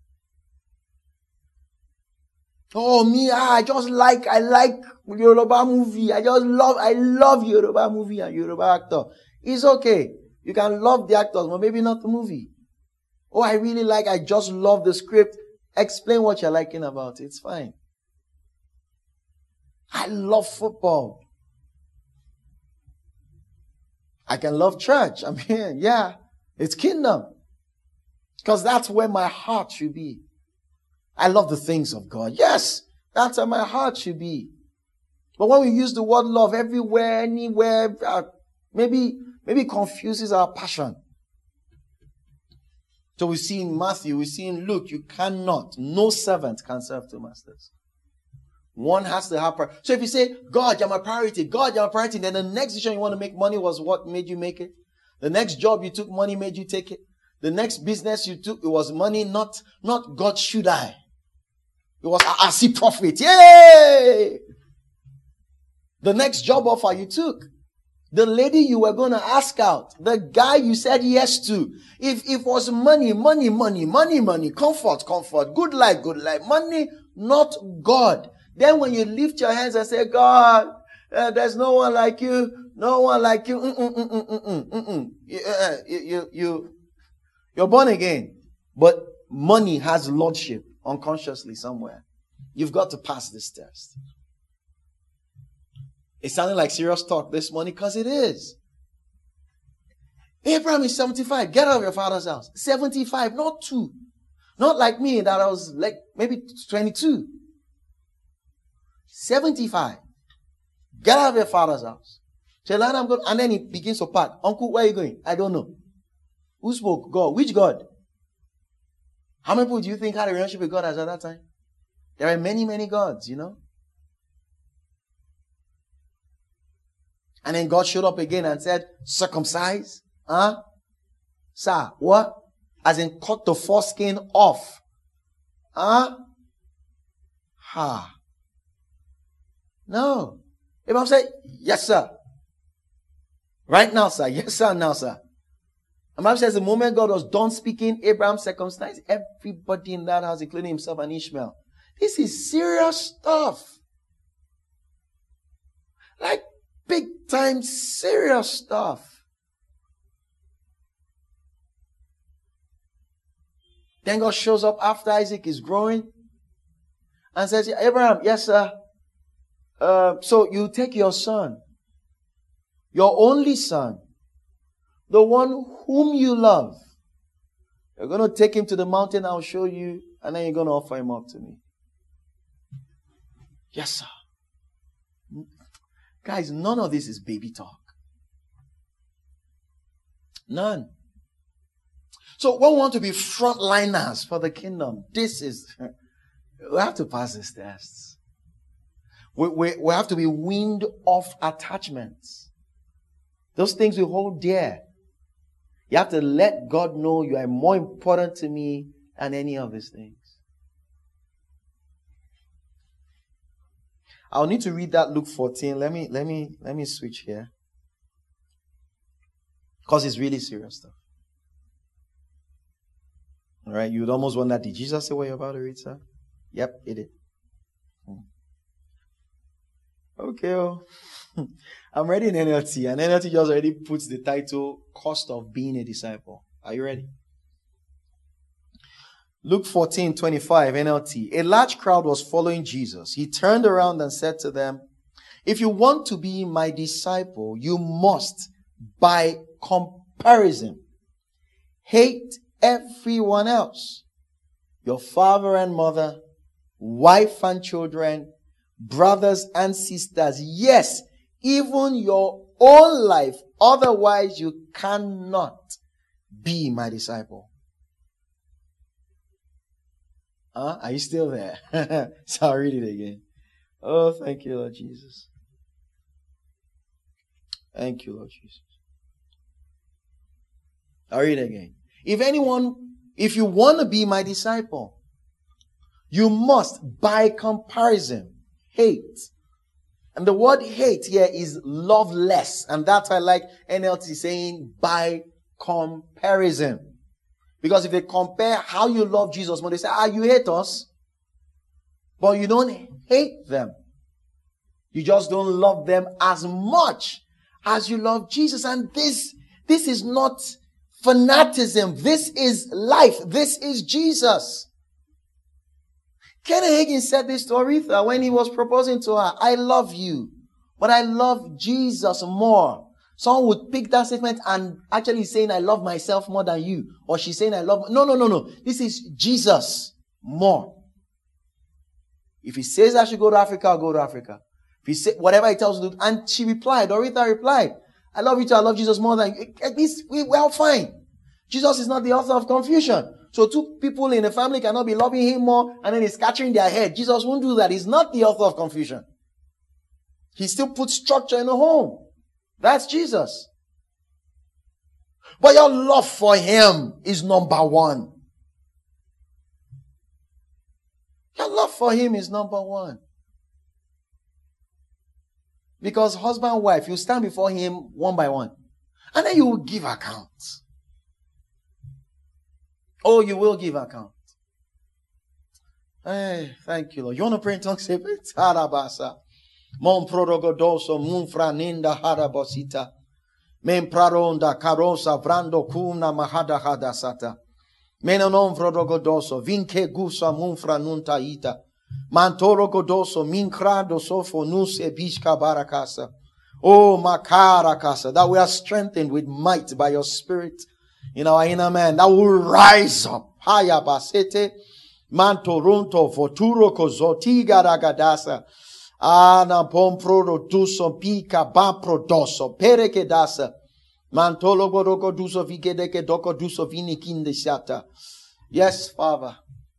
Oh, me, I like Yoruba movie. I love Yoruba movie and Yoruba actor. It's okay. You can love the actors, but maybe not the movie. Oh, I just love the script. Explain what you're liking about it. It's fine. I love football. I can love church. I mean, yeah, it's kingdom. Because that's where my heart should be. I love the things of God. Yes, that's where my heart should be. But when we use the word love everywhere, anywhere, maybe confuses our passion. So we see in Matthew, we see in Luke, no servant can serve two masters. One has to have priority. So if you say, God, you're my priority, then the next decision you want to make money was what made you make it. The next job you took, money made you take it. The next business you took, it was money, not God should I. It was, I see profit. Yay! The next job offer you took. The lady you were going to ask out. The guy you said yes to. If it was money, comfort, good life, money, not God. Then when you lift your hands and say, God, there's no one like you. You're born again. But money has lordship unconsciously somewhere. You've got to pass this test. It sounded like serious talk this morning because it is. Abraham is 75. Get out of your father's house. 75, not 2. Not like me that I was like maybe 22. 75. Get out of your father's house. Say, Lord, I'm going. And then he begins to pack. Uncle, where are you going? I don't know. Who spoke? God. Which God? How many people do you think had a relationship with God at that time? There are many, many gods, you know. And then God showed up again and said, circumcise? Sir, what? As in cut the foreskin off. No. Abraham said, yes, sir. Right now, sir. Yes, sir. Now, sir. And Bible says the moment God was done speaking, Abraham circumcised everybody in that house, including himself and Ishmael. This is serious stuff. Like big time serious stuff. Then God shows up after Isaac is growing and says, Abraham, yes, sir. So you take your son, your only son, the one whom you love, You're going to take him to the mountain, I'll show you, and then you're going to offer him up to me. Yes, sir. Guys, none of this is baby talk. None. So when we want to be frontliners for the kingdom, we have to pass these tests. We have to be weaned off attachments. Those things we hold dear. You have to let God know you are more important to me than any of these things. I'll need to read that Luke 14. Let me switch here. Because it's really serious stuff. All right, you would almost wonder, did Jesus say what you're about to read, sir? Yep, he did. Okay, I'm ready in NLT, and NLT just already puts the title, Cost of Being a Disciple. Are you ready? Luke 14:25, NLT. A large crowd was following Jesus. He turned around and said to them, if you want to be my disciple, you must, by comparison, hate everyone else. Your father and mother, wife and children, brothers and sisters. Yes, even your own life. Otherwise, you cannot be my disciple. Are you still there? So I'll read it again. Oh, thank you, Lord Jesus. Thank you, Lord Jesus. I'll read it again. If you want to be my disciple, you must, by comparison, hate. And the word hate here is love less. And that's why I like NLT saying by comparison. Because if they compare how you love Jesus more, they say, you hate us. But you don't hate them. You just don't love them as much as you love Jesus. And this is not fanaticism. This is life. This is Jesus. Kenneth Hagin said this to Aretha when he was proposing to her. I love you, but I love Jesus more. Someone would pick that statement and actually saying, I love myself more than you. Or she's saying, I love... No. This is Jesus more. If he says I should go to Africa, I'll go to Africa. If he says whatever he tells you to do. And she replied, Aretha replied, I love you too, I love Jesus more than you. At least we're fine. Jesus is not the author of confusion. So two people in a family cannot be loving him more and then he's scattering their head. Jesus won't do that. He's not the author of confusion. He still puts structure in the home. That's Jesus. But your love for him is number one. Your love for him is number one. Because husband and wife, you stand before him one by one. And then you will give account. Oh, you will give account. Hey, thank you, Lord. You want to pray in tongues? Say, Tarabasa. Mon prorogodoso munfra ninda harabosita. Men praronda carosa vrando kuna mahada hadasata. Menonon prorogodoso vinke gusa munfra nunta ita. Mantoro godoso mincrado sofo nus ebishka barakasa. Oh, makarakasa. That we are strengthened with might by your spirit in our inner man. That will rise up. Haya basete. Mantoronto foturo kozotiga ragadasa. Ana pomprodo duso pika bampro doso pereke dasa mantolo goroko duso vigedeke doko duso vini kinde shata. Yes, Father.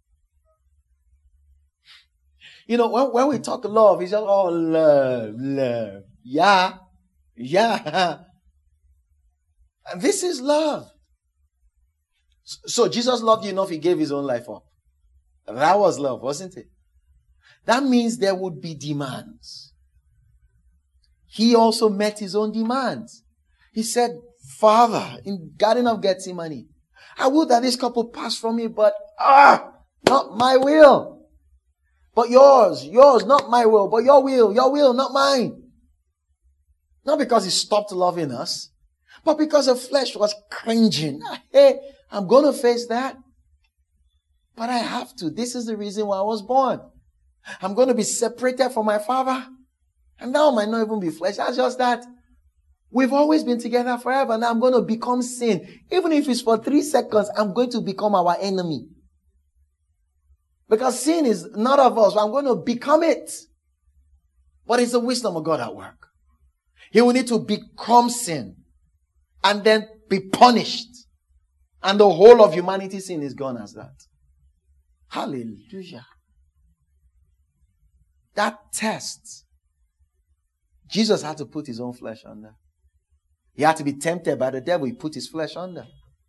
You know, when we talk love, it's just all love. Yeah. And this is love. So Jesus loved you enough, he gave his own life up. That was love, wasn't it? That means there would be demands. He also met his own demands. He said, Father, in Garden of Gethsemane, I would that this cup will pass from me, but not my will. But yours, not my will, but your will, not mine. Not because he stopped loving us, but because the flesh was cringing. Hey, I'm going to face that. But I have to. This is the reason why I was born. I'm going to be separated from my Father. And now I might not even be flesh. That's just that. We've always been together forever. Now I'm going to become sin. Even if it's for 3 seconds, I'm going to become our enemy. Because sin is not of us. I'm going to become it. But it's the wisdom of God at work. He will need to become sin and then be punished. And the whole of humanity's sin is gone as that. Hallelujah. That test, Jesus had to put his own flesh under. He had to be tempted by the devil. He put his flesh under.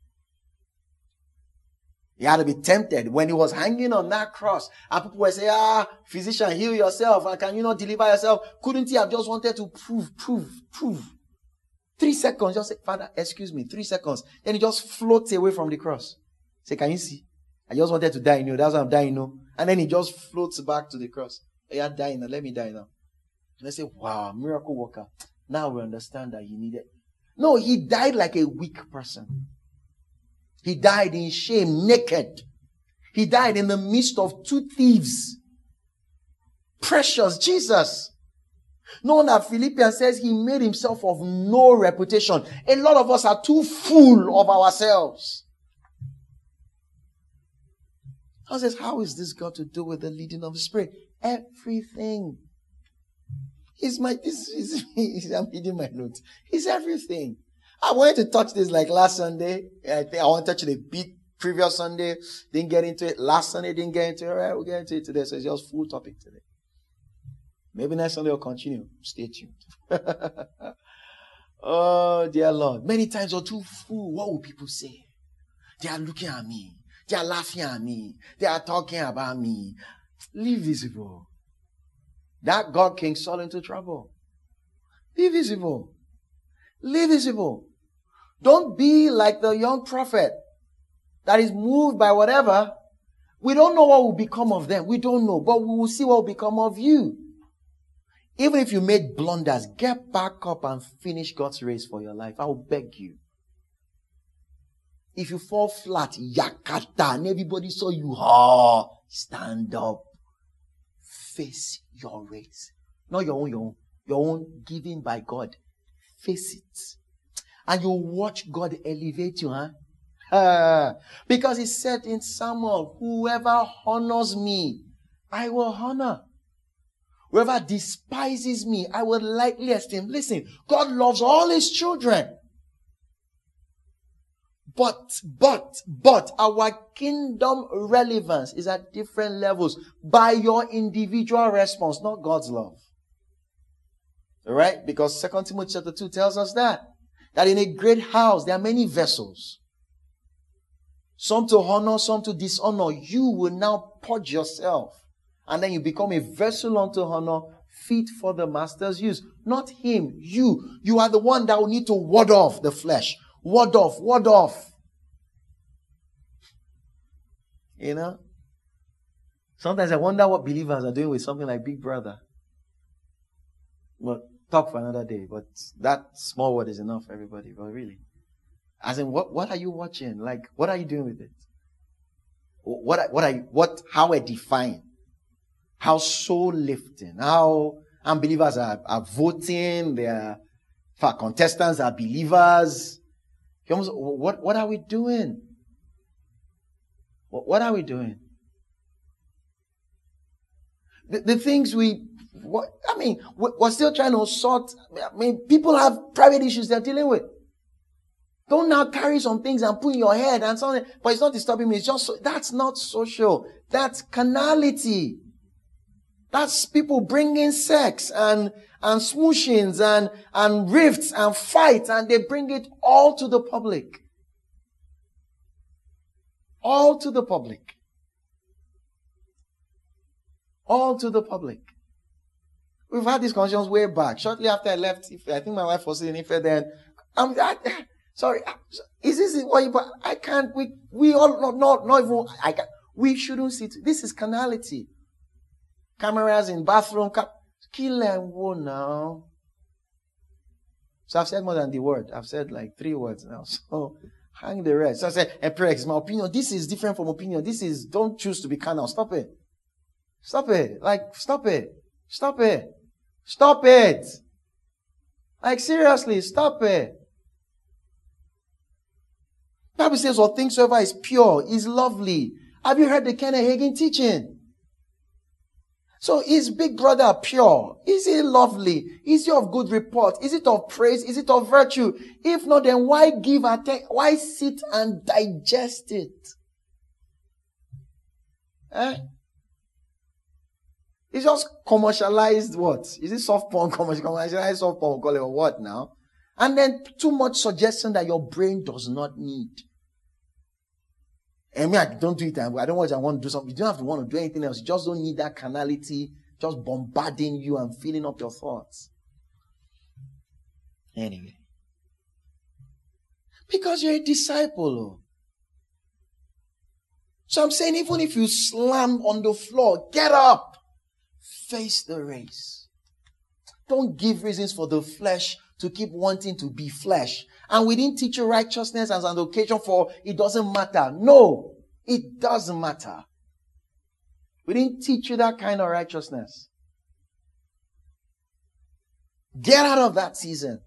He had to be tempted when he was hanging on that cross. And people were saying, physician, heal yourself. And can you not deliver yourself? Couldn't he have just wanted to prove? 3 seconds. Just say, Father, excuse me, 3 seconds. Then he just floats away from the cross. Say, can you see? I just wanted to die, that's why I'm dying, And then he just floats back to the cross. You're dying now. Let me die now. And they say, wow, miracle worker. Now we understand that he needed. No, he died like a weak person. He died in shame, naked. He died in the midst of 2 thieves. Precious Jesus. No wonder Philippians says he made himself of no reputation. A lot of us are too full of ourselves. I says, how is this got to do with the leading of the Spirit? Everything. I'm reading my notes. It's everything. I wanted to touch this like last Sunday. I think I want to touch it a bit previous Sunday. Didn't get into it. Last Sunday didn't get into it. All right, we'll get into it today. So it's just full topic today. Maybe next Sunday we'll continue. Stay tuned. Oh, dear Lord. Many times you're too full. What will people say? They are looking at me. They are laughing at me. They are talking about me. Live visible. That got King Saul into trouble. Live visible. Live visible. Don't be like the young prophet that is moved by whatever. We don't know what will become of them. We don't know. But we will see what will become of you. Even if you made blunders, get back up and finish God's race for your life. I will beg you. If you fall flat, yakata, and everybody saw you, stand up. Face your race. Not your own given by God. Face it. And you watch God elevate you, because he said in Samuel, whoever honors me, I will honor. Whoever despises me, I will lightly esteem. Listen, God loves all his children. But our kingdom relevance is at different levels by your individual response, not God's love. All right? Because 2 Timothy chapter 2 tells us that in a great house, there are many vessels. Some to honor, some to dishonor. You will now purge yourself. And then you become a vessel unto honor, fit for the master's use. Not him, you. You are the one that will need to ward off the flesh. Ward off. Sometimes I wonder what believers are doing with something like Big Brother. Well, talk for another day, but that small word is enough for everybody, but really. As in, what are you watching? Like, what are you doing with it? How edifying? How soul lifting? How unbelievers are voting? Contestants are believers. What are we doing? What are we doing? The things we're still trying to sort. People have private issues they're dealing with. Don't now carry some things and put in your head and something, but it's not disturbing me. It's just, that's not social. That's carnality. That's people bringing sex and smooshings and rifts and fights, and they bring it all to the public. All to the public. All to the public. We've had these conversations way back. Shortly after I left, I think my wife was in Ife then. Sorry, is this what you, I can't, we all, not even, I can't, we shouldn't sit. This is carnality. Cameras in bathroom, kill and wo now. So I've said more than the word. I've said like 3 words now. So hang the rest. So I said, Emperor, it's my opinion. This is different from opinion. Don't choose to be carnal. Stop it. Stop it. Stop it. Stop it. Stop it. Like, seriously, stop it. The Bible says, all things soever is pure, is lovely. Have you heard the Kenneth Hagin teaching? So is Big Brother pure? Is it lovely? Is it of good report? Is it of praise? Is it of virtue? If not, then why give attention? Why sit and digest it? It's just commercialized what? Is it soft porn? Commercialized soft porn, call it what now? And then too much suggestion that your brain does not need. I mean, I don't do it. I don't want to do something. You don't have to want to do anything else. You just don't need that carnality just bombarding you and filling up your thoughts. Anyway. Because you're a disciple. So I'm saying, even if you slam on the floor, get up. Face the race. Don't give reasons for the flesh to keep wanting to be flesh. And we didn't teach you righteousness as an occasion for it doesn't matter. No, it doesn't matter. We didn't teach you that kind of righteousness. Get out of that season.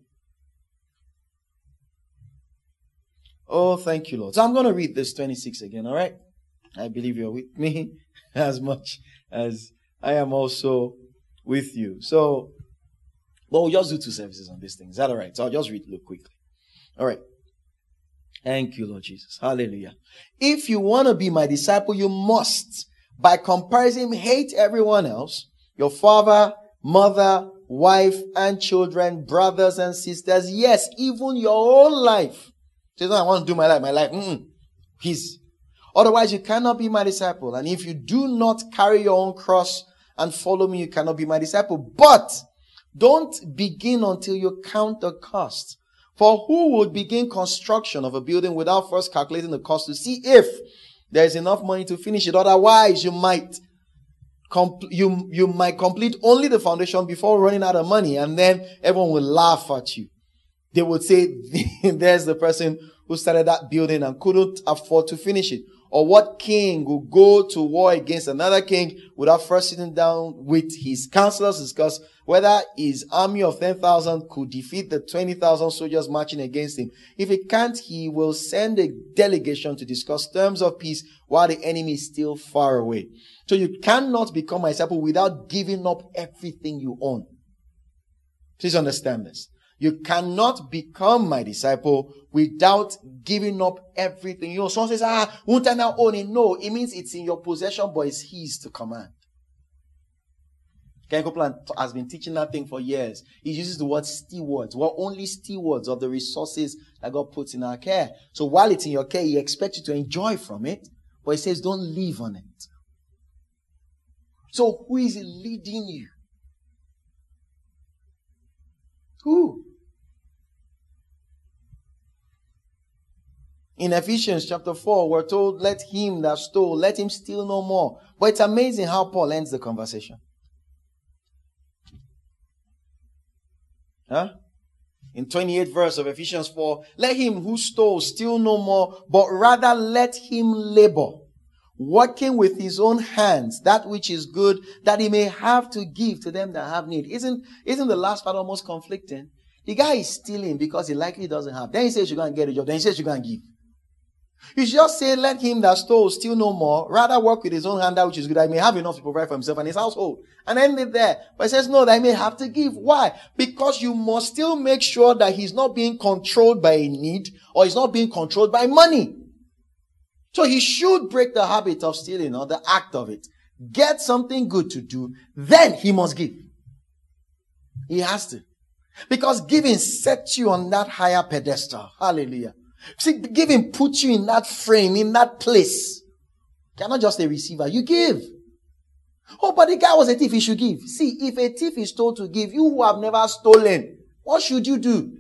Oh, thank you, Lord. So I'm going to read this 26 again, all right? I believe you're with me as much as I am also with you. So, we'll just do 2 services on this thing. Is that all right? So I'll just read it quickly. All right. Thank you, Lord Jesus. Hallelujah. If you want to be my disciple, you must, by comparison, hate everyone else. Your father, mother, wife, and children, brothers and sisters. Yes, even your own life. So I want to do my life. His. Otherwise, you cannot be my disciple. And if you do not carry your own cross and follow me, you cannot be my disciple. But don't begin until you count the cost. For who would begin construction of a building without first calculating the cost to see if there is enough money to finish it? Otherwise, you might complete only the foundation before running out of money, and then everyone will laugh at you. They would say, there's the person who started that building and couldn't afford to finish it. Or what king will go to war against another king without first sitting down with his counselors to discuss whether his army of 10,000 could defeat the 20,000 soldiers marching against him. If he can't, he will send a delegation to discuss terms of peace while the enemy is still far away. So you cannot become my disciple without giving up everything you own. Please understand this. You cannot become my disciple without giving up everything. You know, someone says, won't I now own it? No, it means it's in your possession, but it's his to command. Ken Copeland has been teaching that thing for years. He uses the word stewards. We're only stewards of the resources that God puts in our care. So while it's in your care, he expects you to enjoy from it, but he says don't live on it. So who is leading you? Who? In Ephesians chapter 4, we're told, let him that stole, let him steal no more. But it's amazing how Paul ends the conversation. In 28th verse of Ephesians 4, let him who stole steal no more, but rather let him labor, working with his own hands that which is good, that he may have to give to them that have need. Isn't the last part almost conflicting? The guy is stealing because he likely doesn't have. Then he says you're going to get a job. Then he says you're going to give. You should just say, let him that stole steal no more, rather work with his own hand that which is good, that he may have enough to provide for himself and his household. And end it there. But it says, no, that he may have to give. Why? Because you must still make sure that he's not being controlled by a need, or he's not being controlled by money. So he should break the habit of stealing, or the act of it. Get something good to do, then he must give. He has to. Because giving sets you on that higher pedestal. Hallelujah. See, giving puts you in that frame, in that place. You're not just a receiver, you give. Oh, but the guy was a thief, he should give. See, if a thief is told to give, you who have never stolen, what should you do?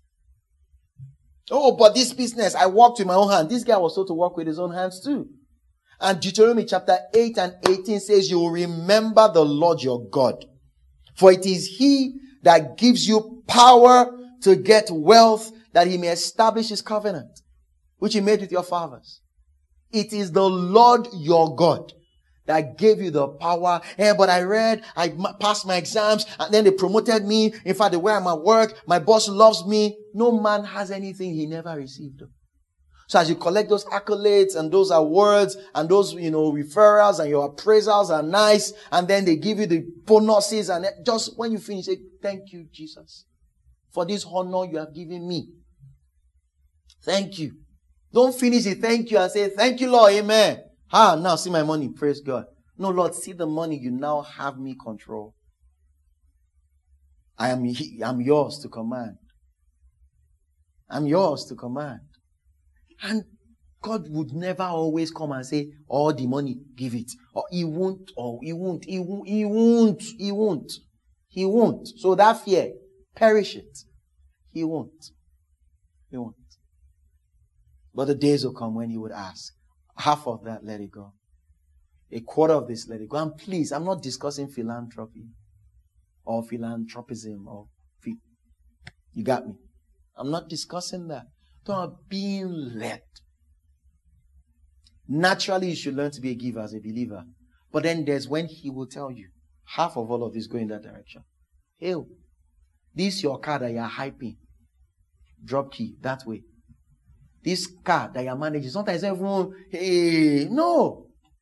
Oh, but this business, I worked with my own hand. This guy was told to work with his own hands too. And Deuteronomy chapter 8 and 18 says, you will remember the Lord your God. For it is he that gives you power to get wealth, that he may establish his covenant, which he made with your fathers. It is the Lord your God that gave you the power. But I read, I passed my exams, and then they promoted me. In fact, the way I'm at work, my boss loves me. No man has anything he never received. So as you collect those accolades and those awards and those, referrals and your appraisals are nice, and then they give you the bonuses, and just when you finish, say, thank you, Jesus, for this honor you have given me. Thank you. Don't finish it, thank you, and say, thank you, Lord, amen. Now see my money, praise God. No, Lord, see the money, you now have me control. I'm yours to command. I'm yours to command. And God would never always come and say, all the money, give it. Or he won't. So that fear, perish it. He won't. But the days will come when he would ask, half of that, let it go. A quarter of this, let it go. And please, I'm not discussing philanthropy or philanthropism you got me. I'm not discussing that. About being led. Naturally, you should learn to be a giver as a believer. But then there's when he will tell you, half of all of this go in that direction. Hey, this your car that you're hyping. Drop key, that way. This car that you're managing, sometimes everyone, hey, no.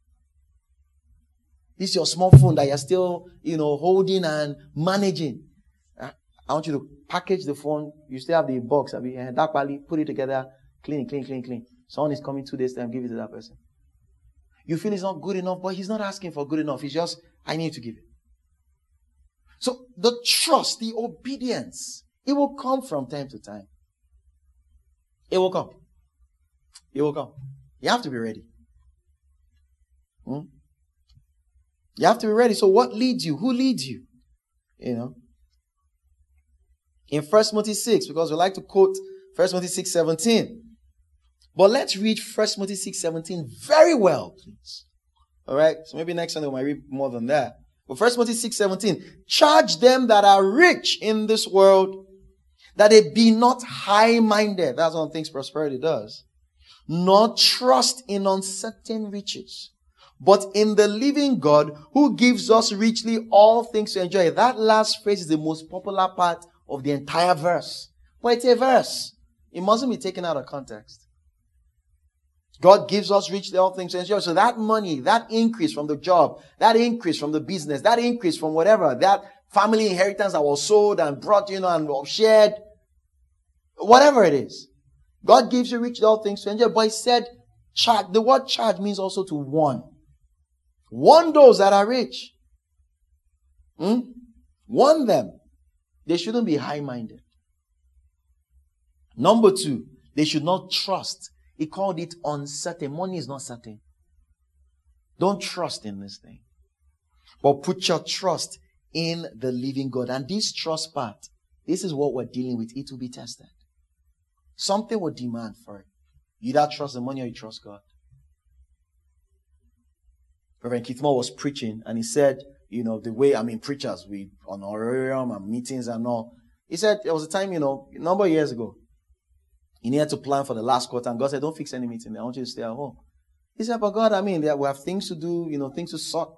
This is your small phone that you're still, holding and managing. I want you to package the phone. You still have the box. Put it together. Clean. Someone is coming 2 days time. Give it to that person. You feel it's not good enough, but he's not asking for good enough. He's just, I need to give it. So the trust, the obedience, it will come from time to time. It will come. You have to be ready. You have to be ready. So what leads you? Who leads you? In 1 Timothy 6, because we like to quote 1 Timothy 6:17. But let's read 1 Timothy 6:17 very well, please. All right? So maybe next Sunday we might read more than that. But 1 Timothy 6:17. Charge them that are rich in this world, that they be not high-minded. That's one of the things prosperity does. Nor trust in uncertain riches, but in the living God who gives us richly all things to enjoy. That last phrase is the most popular part of the entire verse. But it's a verse. It mustn't be taken out of context. God gives us richly all things to enjoy. So that money, that increase from the job, that increase from the business, that increase from whatever, that family inheritance that was sold and brought, and shared, whatever it is. God gives you richly all things to enjoy. But he said, charge. The word charge means also to warn. Warn those that are rich. Warn them. They shouldn't be high-minded. Number 2, they should not trust. He called it uncertain. Money is not certain. Don't trust in this thing. But put your trust in the living God. And this trust part, this is what we're dealing with. It will be tested. Something will demand for it. You either trust the money or you trust God. Reverend Keith Moore was preaching and he said, the way, preachers, we honorarium and meetings and all. He said there was a time, a number of years ago, he needed to plan for the last quarter and God said, don't fix any meeting. I want you to stay at home. He said, but God, we have things to do, things to sort.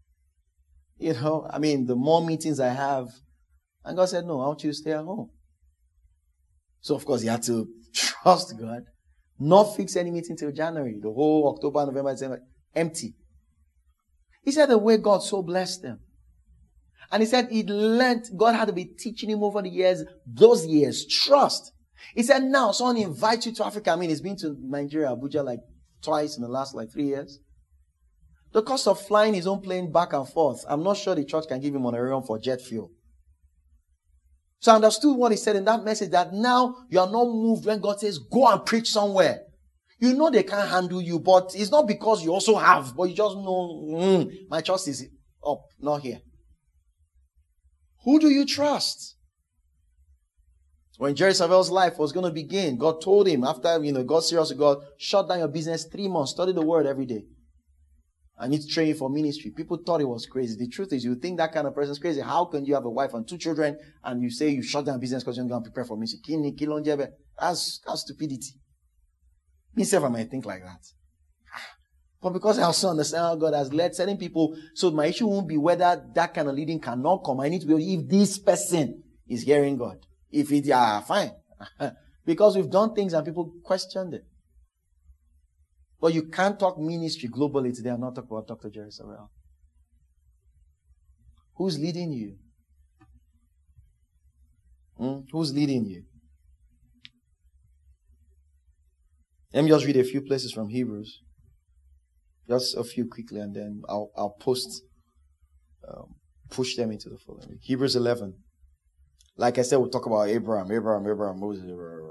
The more meetings I have. And God said, no, I want you to stay at home. So, of course, he had to trust God. Not fix any meeting till January. The whole October, November, December, empty. He said the way God so blessed them. And he said God had to be teaching him over the years, those years, trust. He said, now someone invites you to Africa. He's been to Nigeria, Abuja like twice in the last 3 years. The cost of flying his own plane back and forth, I'm not sure the church can give him honorarium for jet fuel. So I understood what he said in that message, that now you are not moved when God says, go and preach somewhere. You know they can't handle you, but it's not because you also have, but you just know, my trust is up, not here. Who do you trust? When Jerry Savelle's life was going to begin, God told him, after, got serious with God, shut down your business 3 months, study the word every day. I need to train you for ministry. People thought it was crazy. The truth is, you think that kind of person is crazy. How can you have a wife and 2 children and you say you shut down business because you're going to prepare for ministry? That's stupidity. Myself, I might think like that. But because I also understand how God has led certain people, so my issue won't be whether that kind of leading cannot come. I need to be if this person is hearing God. If it, fine. Because we've done things and people questioned it. But you can't talk ministry globally today and not talk about Dr. Jerry Savelle. Who's leading you? Who's leading you? Let me just read a few places from Hebrews. Just a few quickly, and then I'll push them into the following. Hebrews 11. Like I said, we'll talk about Abraham, Moses.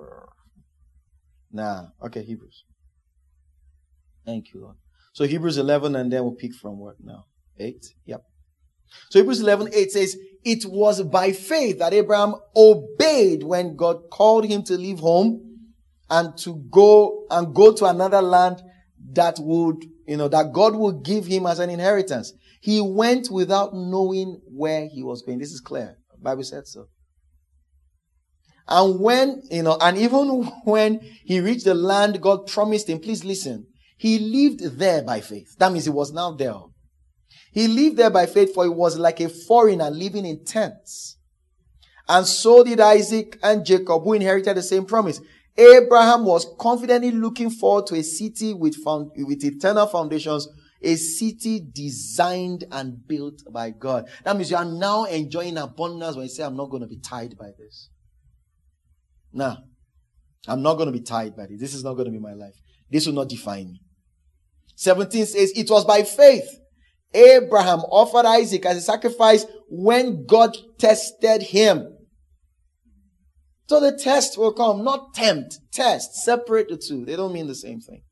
Okay, Hebrews. Thank you, Lord. So Hebrews 11, and then we'll pick from what now? 8? Yep. So Hebrews 11:8 says, it was by faith that Abraham obeyed when God called him to leave home and to go to another land that God would give him as an inheritance. He went without knowing where he was going. This is clear. The Bible said so. And even when he reached the land God promised him, please listen, he lived there by faith. That means he was now there. He lived there by faith, for he was like a foreigner living in tents. And so did Isaac and Jacob, who inherited the same promise. Abraham was confidently looking forward to a city with eternal foundations, a city designed and built by God. That means you are now enjoying abundance when you say, I'm not going to be tied by this. Nah, I'm not going to be tied by this. This is not going to be my life. This will not define me. 17 says, it was by faith Abraham offered Isaac as a sacrifice when God tested him. So the test will come, not tempt, test. Separate the two. They don't mean the same thing.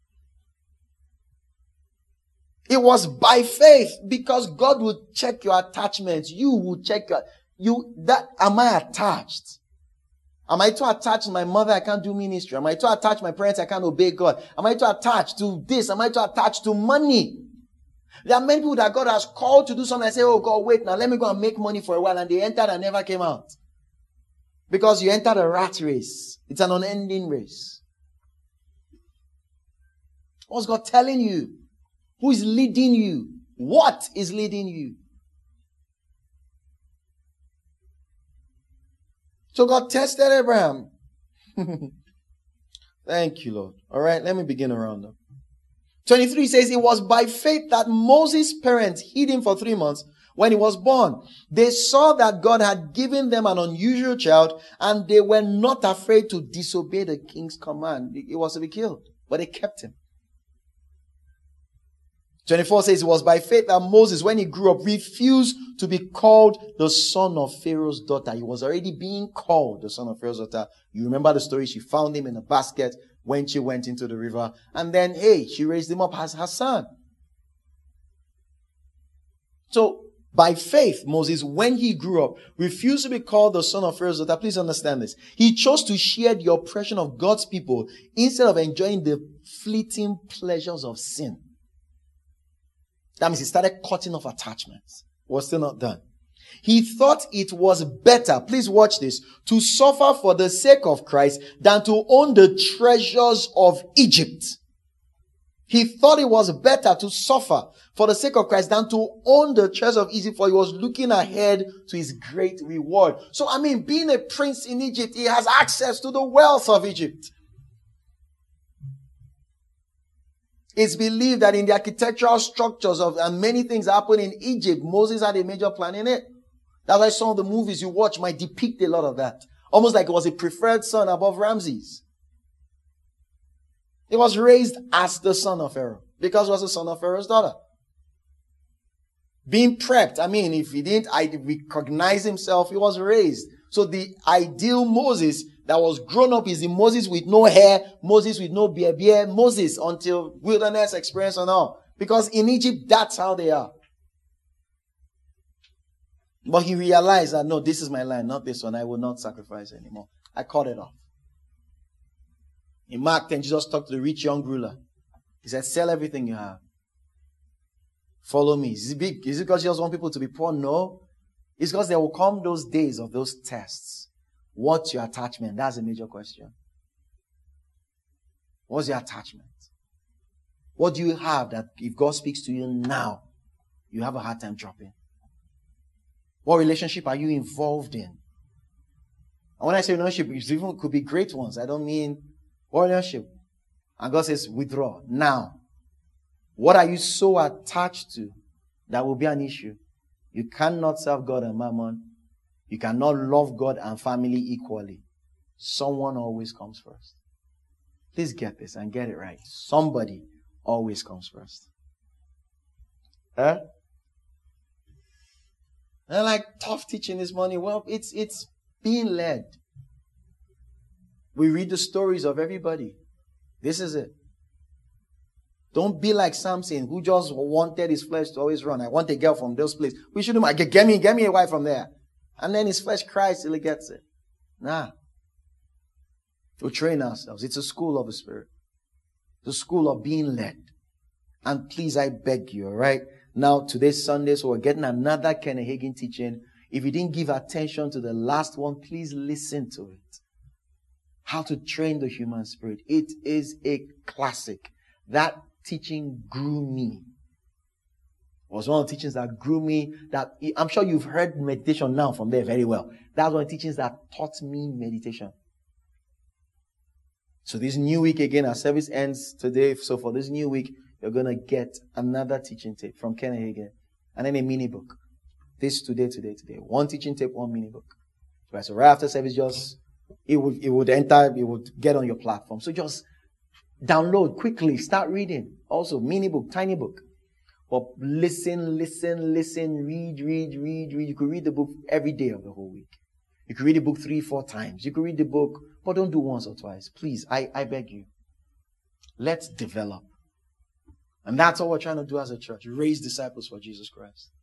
It was by faith, because God would check your attachments. You would check am I attached? Am I too attached to my mother? I can't do ministry. Am I too attached to my parents? I can't obey God. Am I too attached to this? Am I too attached to money? There are many people that God has called to do something and say, oh God, wait, now let me go and make money for a while. And they entered and never came out. Because you entered a rat race. It's an unending race. What's God telling you? Who is leading you? What is leading you? So God tested Abraham. Thank you, Lord. All right, let me begin around up. 23 says, it was by faith that Moses' parents hid him for 3 months when he was born. They saw that God had given them an unusual child, and they were not afraid to disobey the king's command. He was to be killed, but they kept him. 24 says, it was by faith that Moses, when he grew up, refused to be called the son of Pharaoh's daughter. He was already being called the son of Pharaoh's daughter. You remember the story? She found him in a basket when she went into the river. And then, she raised him up as her son. So, by faith, Moses, when he grew up, refused to be called the son of Pharaoh's daughter. Please understand this. He chose to share the oppression of God's people instead of enjoying the fleeting pleasures of sin. That means he started cutting off attachments. Was still not done. He thought it was better, please watch this, to suffer for the sake of Christ than to own the treasures of Egypt. He thought it was better to suffer for the sake of Christ than to own the treasures of Egypt, for he was looking ahead to his great reward. So, being a prince in Egypt, he has access to the wealth of Egypt. It's believed that in the architectural structures and many things happen in Egypt, Moses had a major plan in it. That's why some of the movies you watch might depict a lot of that. Almost like it was a preferred son above Ramses. He was raised as the son of Pharaoh because he was the son of Pharaoh's daughter. Being prepped, if he didn't recognize himself, he was raised. So the ideal Moses that was grown up is the Moses with no hair, Moses with no beard, Moses until wilderness experience and all. Because in Egypt, that's how they are. But he realized that, no, this is my line, not this one. I will not sacrifice anymore. I cut it off. In Mark 10, Jesus talked to the rich young ruler. He said, sell everything you have. Follow me. Is it because you just want people to be poor? No. It's because there will come those days of those tests. What's your attachment? That's a major question. What's your attachment? What do you have that if God speaks to you now, you have a hard time dropping? What relationship are you involved in? And when I say relationship, it even could be great ones. I don't mean what relationship. And God says, withdraw now. What are you so attached to that will be an issue? You cannot serve God and mammon. You cannot love God and family equally. Someone always comes first. Please get this and get it right. Somebody always comes first. And like tough teaching this morning. Well, it's being led. We read the stories of everybody. This is it. Don't be like Samson, who just wanted his flesh to always run. I want a girl from those places. We shouldn't get me a wife from there. And then his flesh cries till he gets it. Nah. We train ourselves. It's a school of the Spirit. It's a school of being led. And please, I beg you, all right? Now, today's Sunday, so we're getting another Kenneth Hagin teaching. If you didn't give attention to the last one, please listen to it. How to train the human spirit. It is a classic. That teaching grew me. It was one of the teachings that grew me. That I'm sure you've heard meditation now from there very well. That's one of the teachings that taught me meditation. So this new week again, our service ends today. So for this new week, you're going to get another teaching tape from Kenneth Hagin. And then a mini book. This today. One teaching tape, one mini book. Right, so right after service, it would get on your platform. So just download quickly, start reading. Also, mini book, tiny book. But listen, read. You could read the book every day of the whole week. You could read the book 3-4 times. You could read the book, but don't do once or twice. Please, I beg you. Let's develop. And that's all we're trying to do as a church. Raise disciples for Jesus Christ.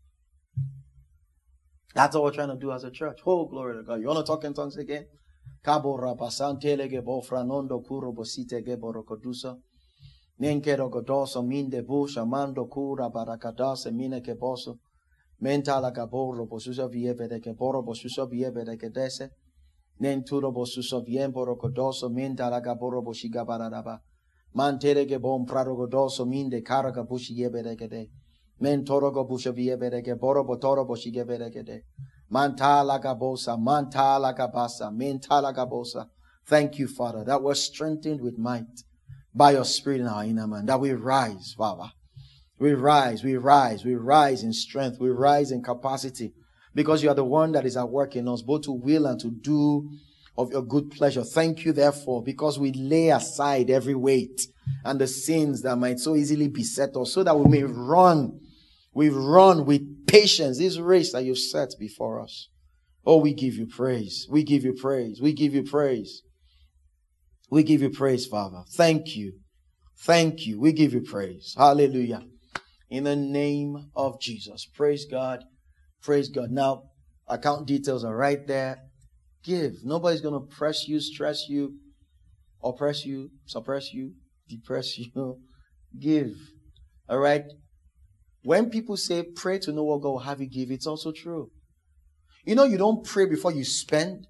That's all we're trying to do as a church. Oh, glory to God. You want to talk in tongues again? Kabo rapasante lege bo franondo kuro bosite ge borokodusa. Nenkero godoso minde busha mando kura barakadase mine ke boso. Mentala gaboro bosusa viebede ke boro bosusa viebede ke dese. Nenturo bosusa viemboro kodoso mentala gaboro boshiga baradaba. Mantere ge bom prado godoso minde karaga bushi yebede ke de. Mentoro go busha viebede ke boro botoro boshige bede ke de. Mantala gabosa, mantala gabasa, mentala gabosa. Thank you, Father, that we're strengthened with might by your Spirit in our inner man, that we rise, Father. We rise in strength, we rise in capacity, because you are the one that is at work in us, both to will and to do of your good pleasure. Thank you, therefore, because we lay aside every weight and the sins that might so easily beset us, so that we may run. We run with patience this race that you've set before us. Oh, we give you praise. We give you praise. We give you praise. We give you praise, Father. Thank you. Thank you. We give you praise. Hallelujah. In the name of Jesus. Praise God. Praise God. Now, account details are right there. Give. Nobody's going to press you, stress you, oppress you, suppress you, depress you. Give. All right. When people say pray to know what God will have you give, it's also true. You know, you don't pray before you spend.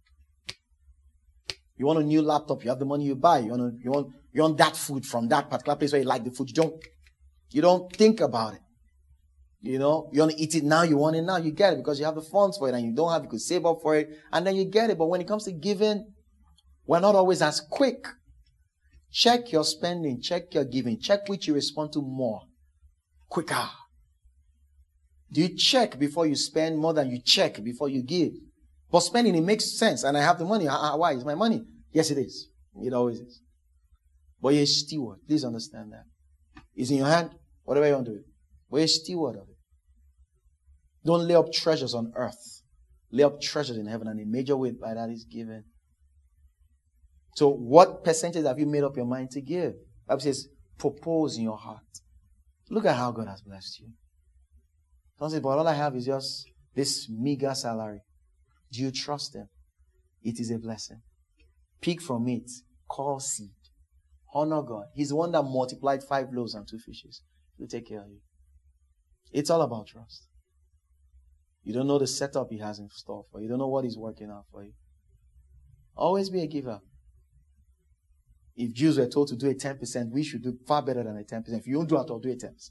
You want a new laptop, you have the money, you buy. You want that food from that particular place where you like the food. You don't think about it. You know, you want to eat it now, you want it now, you get it because you have the funds for it, and you don't have, you could save up for it, and then you get it. But when it comes to giving, we're not always as quick. Check your spending, check your giving, check which you respond to more. Quicker. Do you check before you spend more than you check before you give? But spending, it makes sense. And I have the money. Why? It's my money. Yes, it is. It always is. But you're a steward. Please understand that. It's in your hand. Whatever you want to do. But you're a steward of it. Don't lay up treasures on earth. Lay up treasures in heaven. And a major way by that is giving. So what percentage have you made up your mind to give? The Bible says, propose in your heart. Look at how God has blessed you. Don't say, but all I have is just this meager salary. Do you trust Him? It is a blessing. Pick from it. Call seed. Honor God. He's the one that multiplied 5 loaves and 2 fishes. He'll take care of you. It's all about trust. You don't know the setup He has in store for you. You don't know what He's working out for you. Always be a giver. If Jews were told to do a 10%, we should do far better than a 10%. If you don't do it, I'll do a 10%.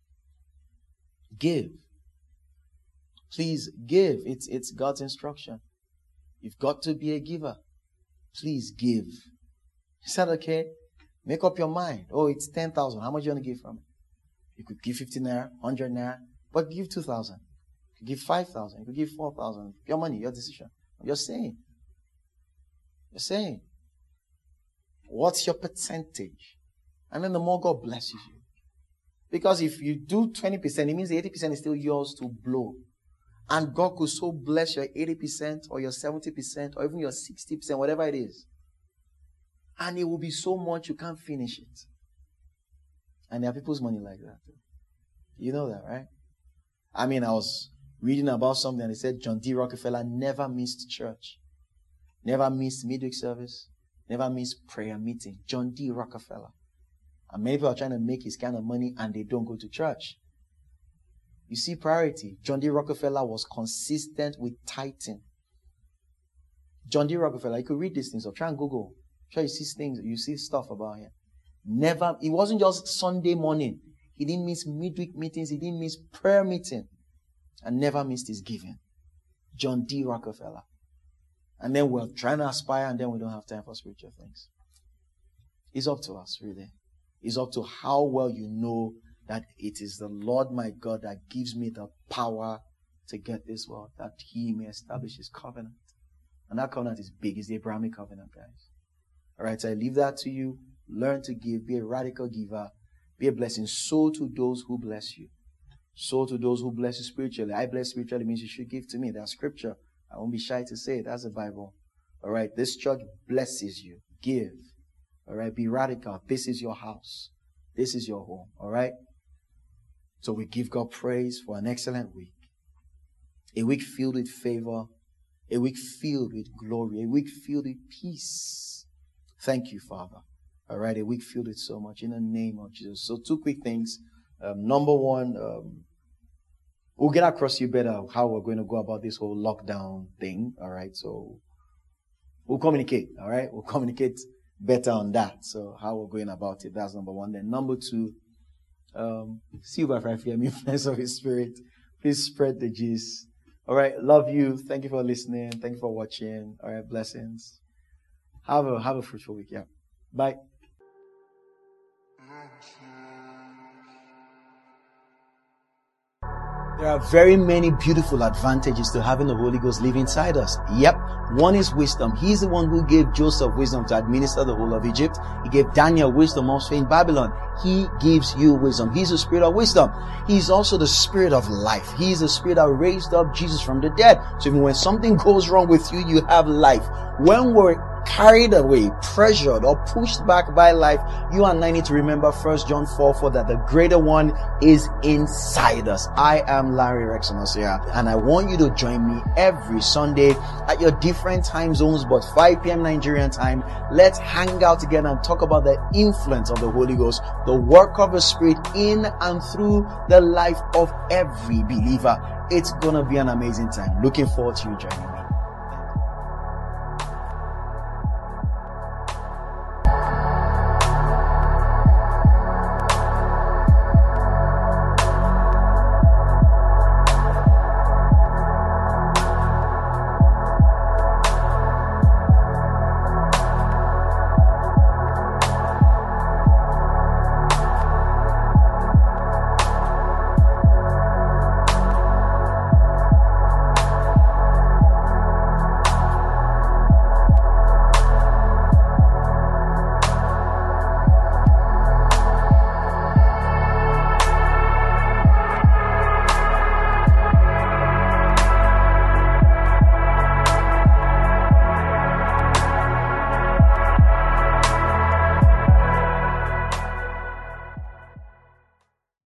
Give. Please give. It's God's instruction. You've got to be a giver. Please give. Is that okay? Make up your mind. Oh, it's 10,000. How much you want to give from it? You could give 50 naira, 100 naira, but give 2,000. You could give 5,000. You could give 4,000. Your money, your decision. I'm just saying. You're saying. What's your percentage? And then the more God blesses you. Because if you do 20%, it means 80% is still yours to blow. And God could so bless your 80% or your 70% or even your 60%, whatever it is. And it will be so much you can't finish it. And there are people's money like that. You know that, right? I mean, I was reading about something and it said John D. Rockefeller never missed church. Never missed midweek service. Never missed prayer meeting. John D. Rockefeller. And many people are trying to make his kind of money and they don't go to church. You see priority. John D. Rockefeller was consistent with tithing. John D. Rockefeller, you could read these things or try and Google. Sure, you see things, you see stuff about him. Never, it wasn't just Sunday morning. He didn't miss midweek meetings. He didn't miss prayer meeting. And never missed his giving. John D. Rockefeller. And then we're trying to aspire and then we don't have time for spiritual things. It's up to us, really. It's up to how well you know that it is the Lord my God that gives me the power to get this world, that He may establish His covenant. And that covenant is big. It's the Abrahamic covenant, guys. All right, so I leave that to you. Learn to give. Be a radical giver. Be a blessing. Sow to those who bless you. Sow to those who bless you spiritually. I bless spiritually means you should give to me. That's scripture. I won't be shy to say it. That's the Bible. All right, this church blesses you. Give. All right, be radical. This is your house. This is your home. All right? So we give God praise for an excellent week. A week filled with favor. A week filled with glory. A week filled with peace. Thank you, Father. All right, a week filled with so much in the name of Jesus. So 2 quick things. Number one, we'll get across to you better how we're going to go about this whole lockdown thing. All right, so we'll communicate. All right, we'll communicate better on that. So how we're going about it. That's number one. Then number two, see you by 5 p.m. Influence of His Spirit. Please spread the gist. All right, love you. Thank you for listening. Thank you for watching. All right, blessings. Have a fruitful week. Yeah. Bye. There are very many beautiful advantages to having the Holy Ghost live inside us. Yep. One is wisdom. He's the one who gave Joseph wisdom to administer the whole of Egypt. He gave Daniel wisdom also in Babylon. He gives you wisdom. He's the spirit of wisdom. He's also the spirit of life. He's the spirit that raised up Jesus from the dead. So even when something goes wrong with you, you have life. When we're carried away, pressured, or pushed back by life, you and I need to remember 1 John 4:4 that the greater one is inside us. I am Larry Rexonos here, and I want you to join me every Sunday at your different time zones, but 5 p.m. Nigerian time. Let's hang out together and talk about the influence of the Holy Ghost, the work of the Spirit in and through the life of every believer. It's gonna be an amazing time. Looking forward to you joining me.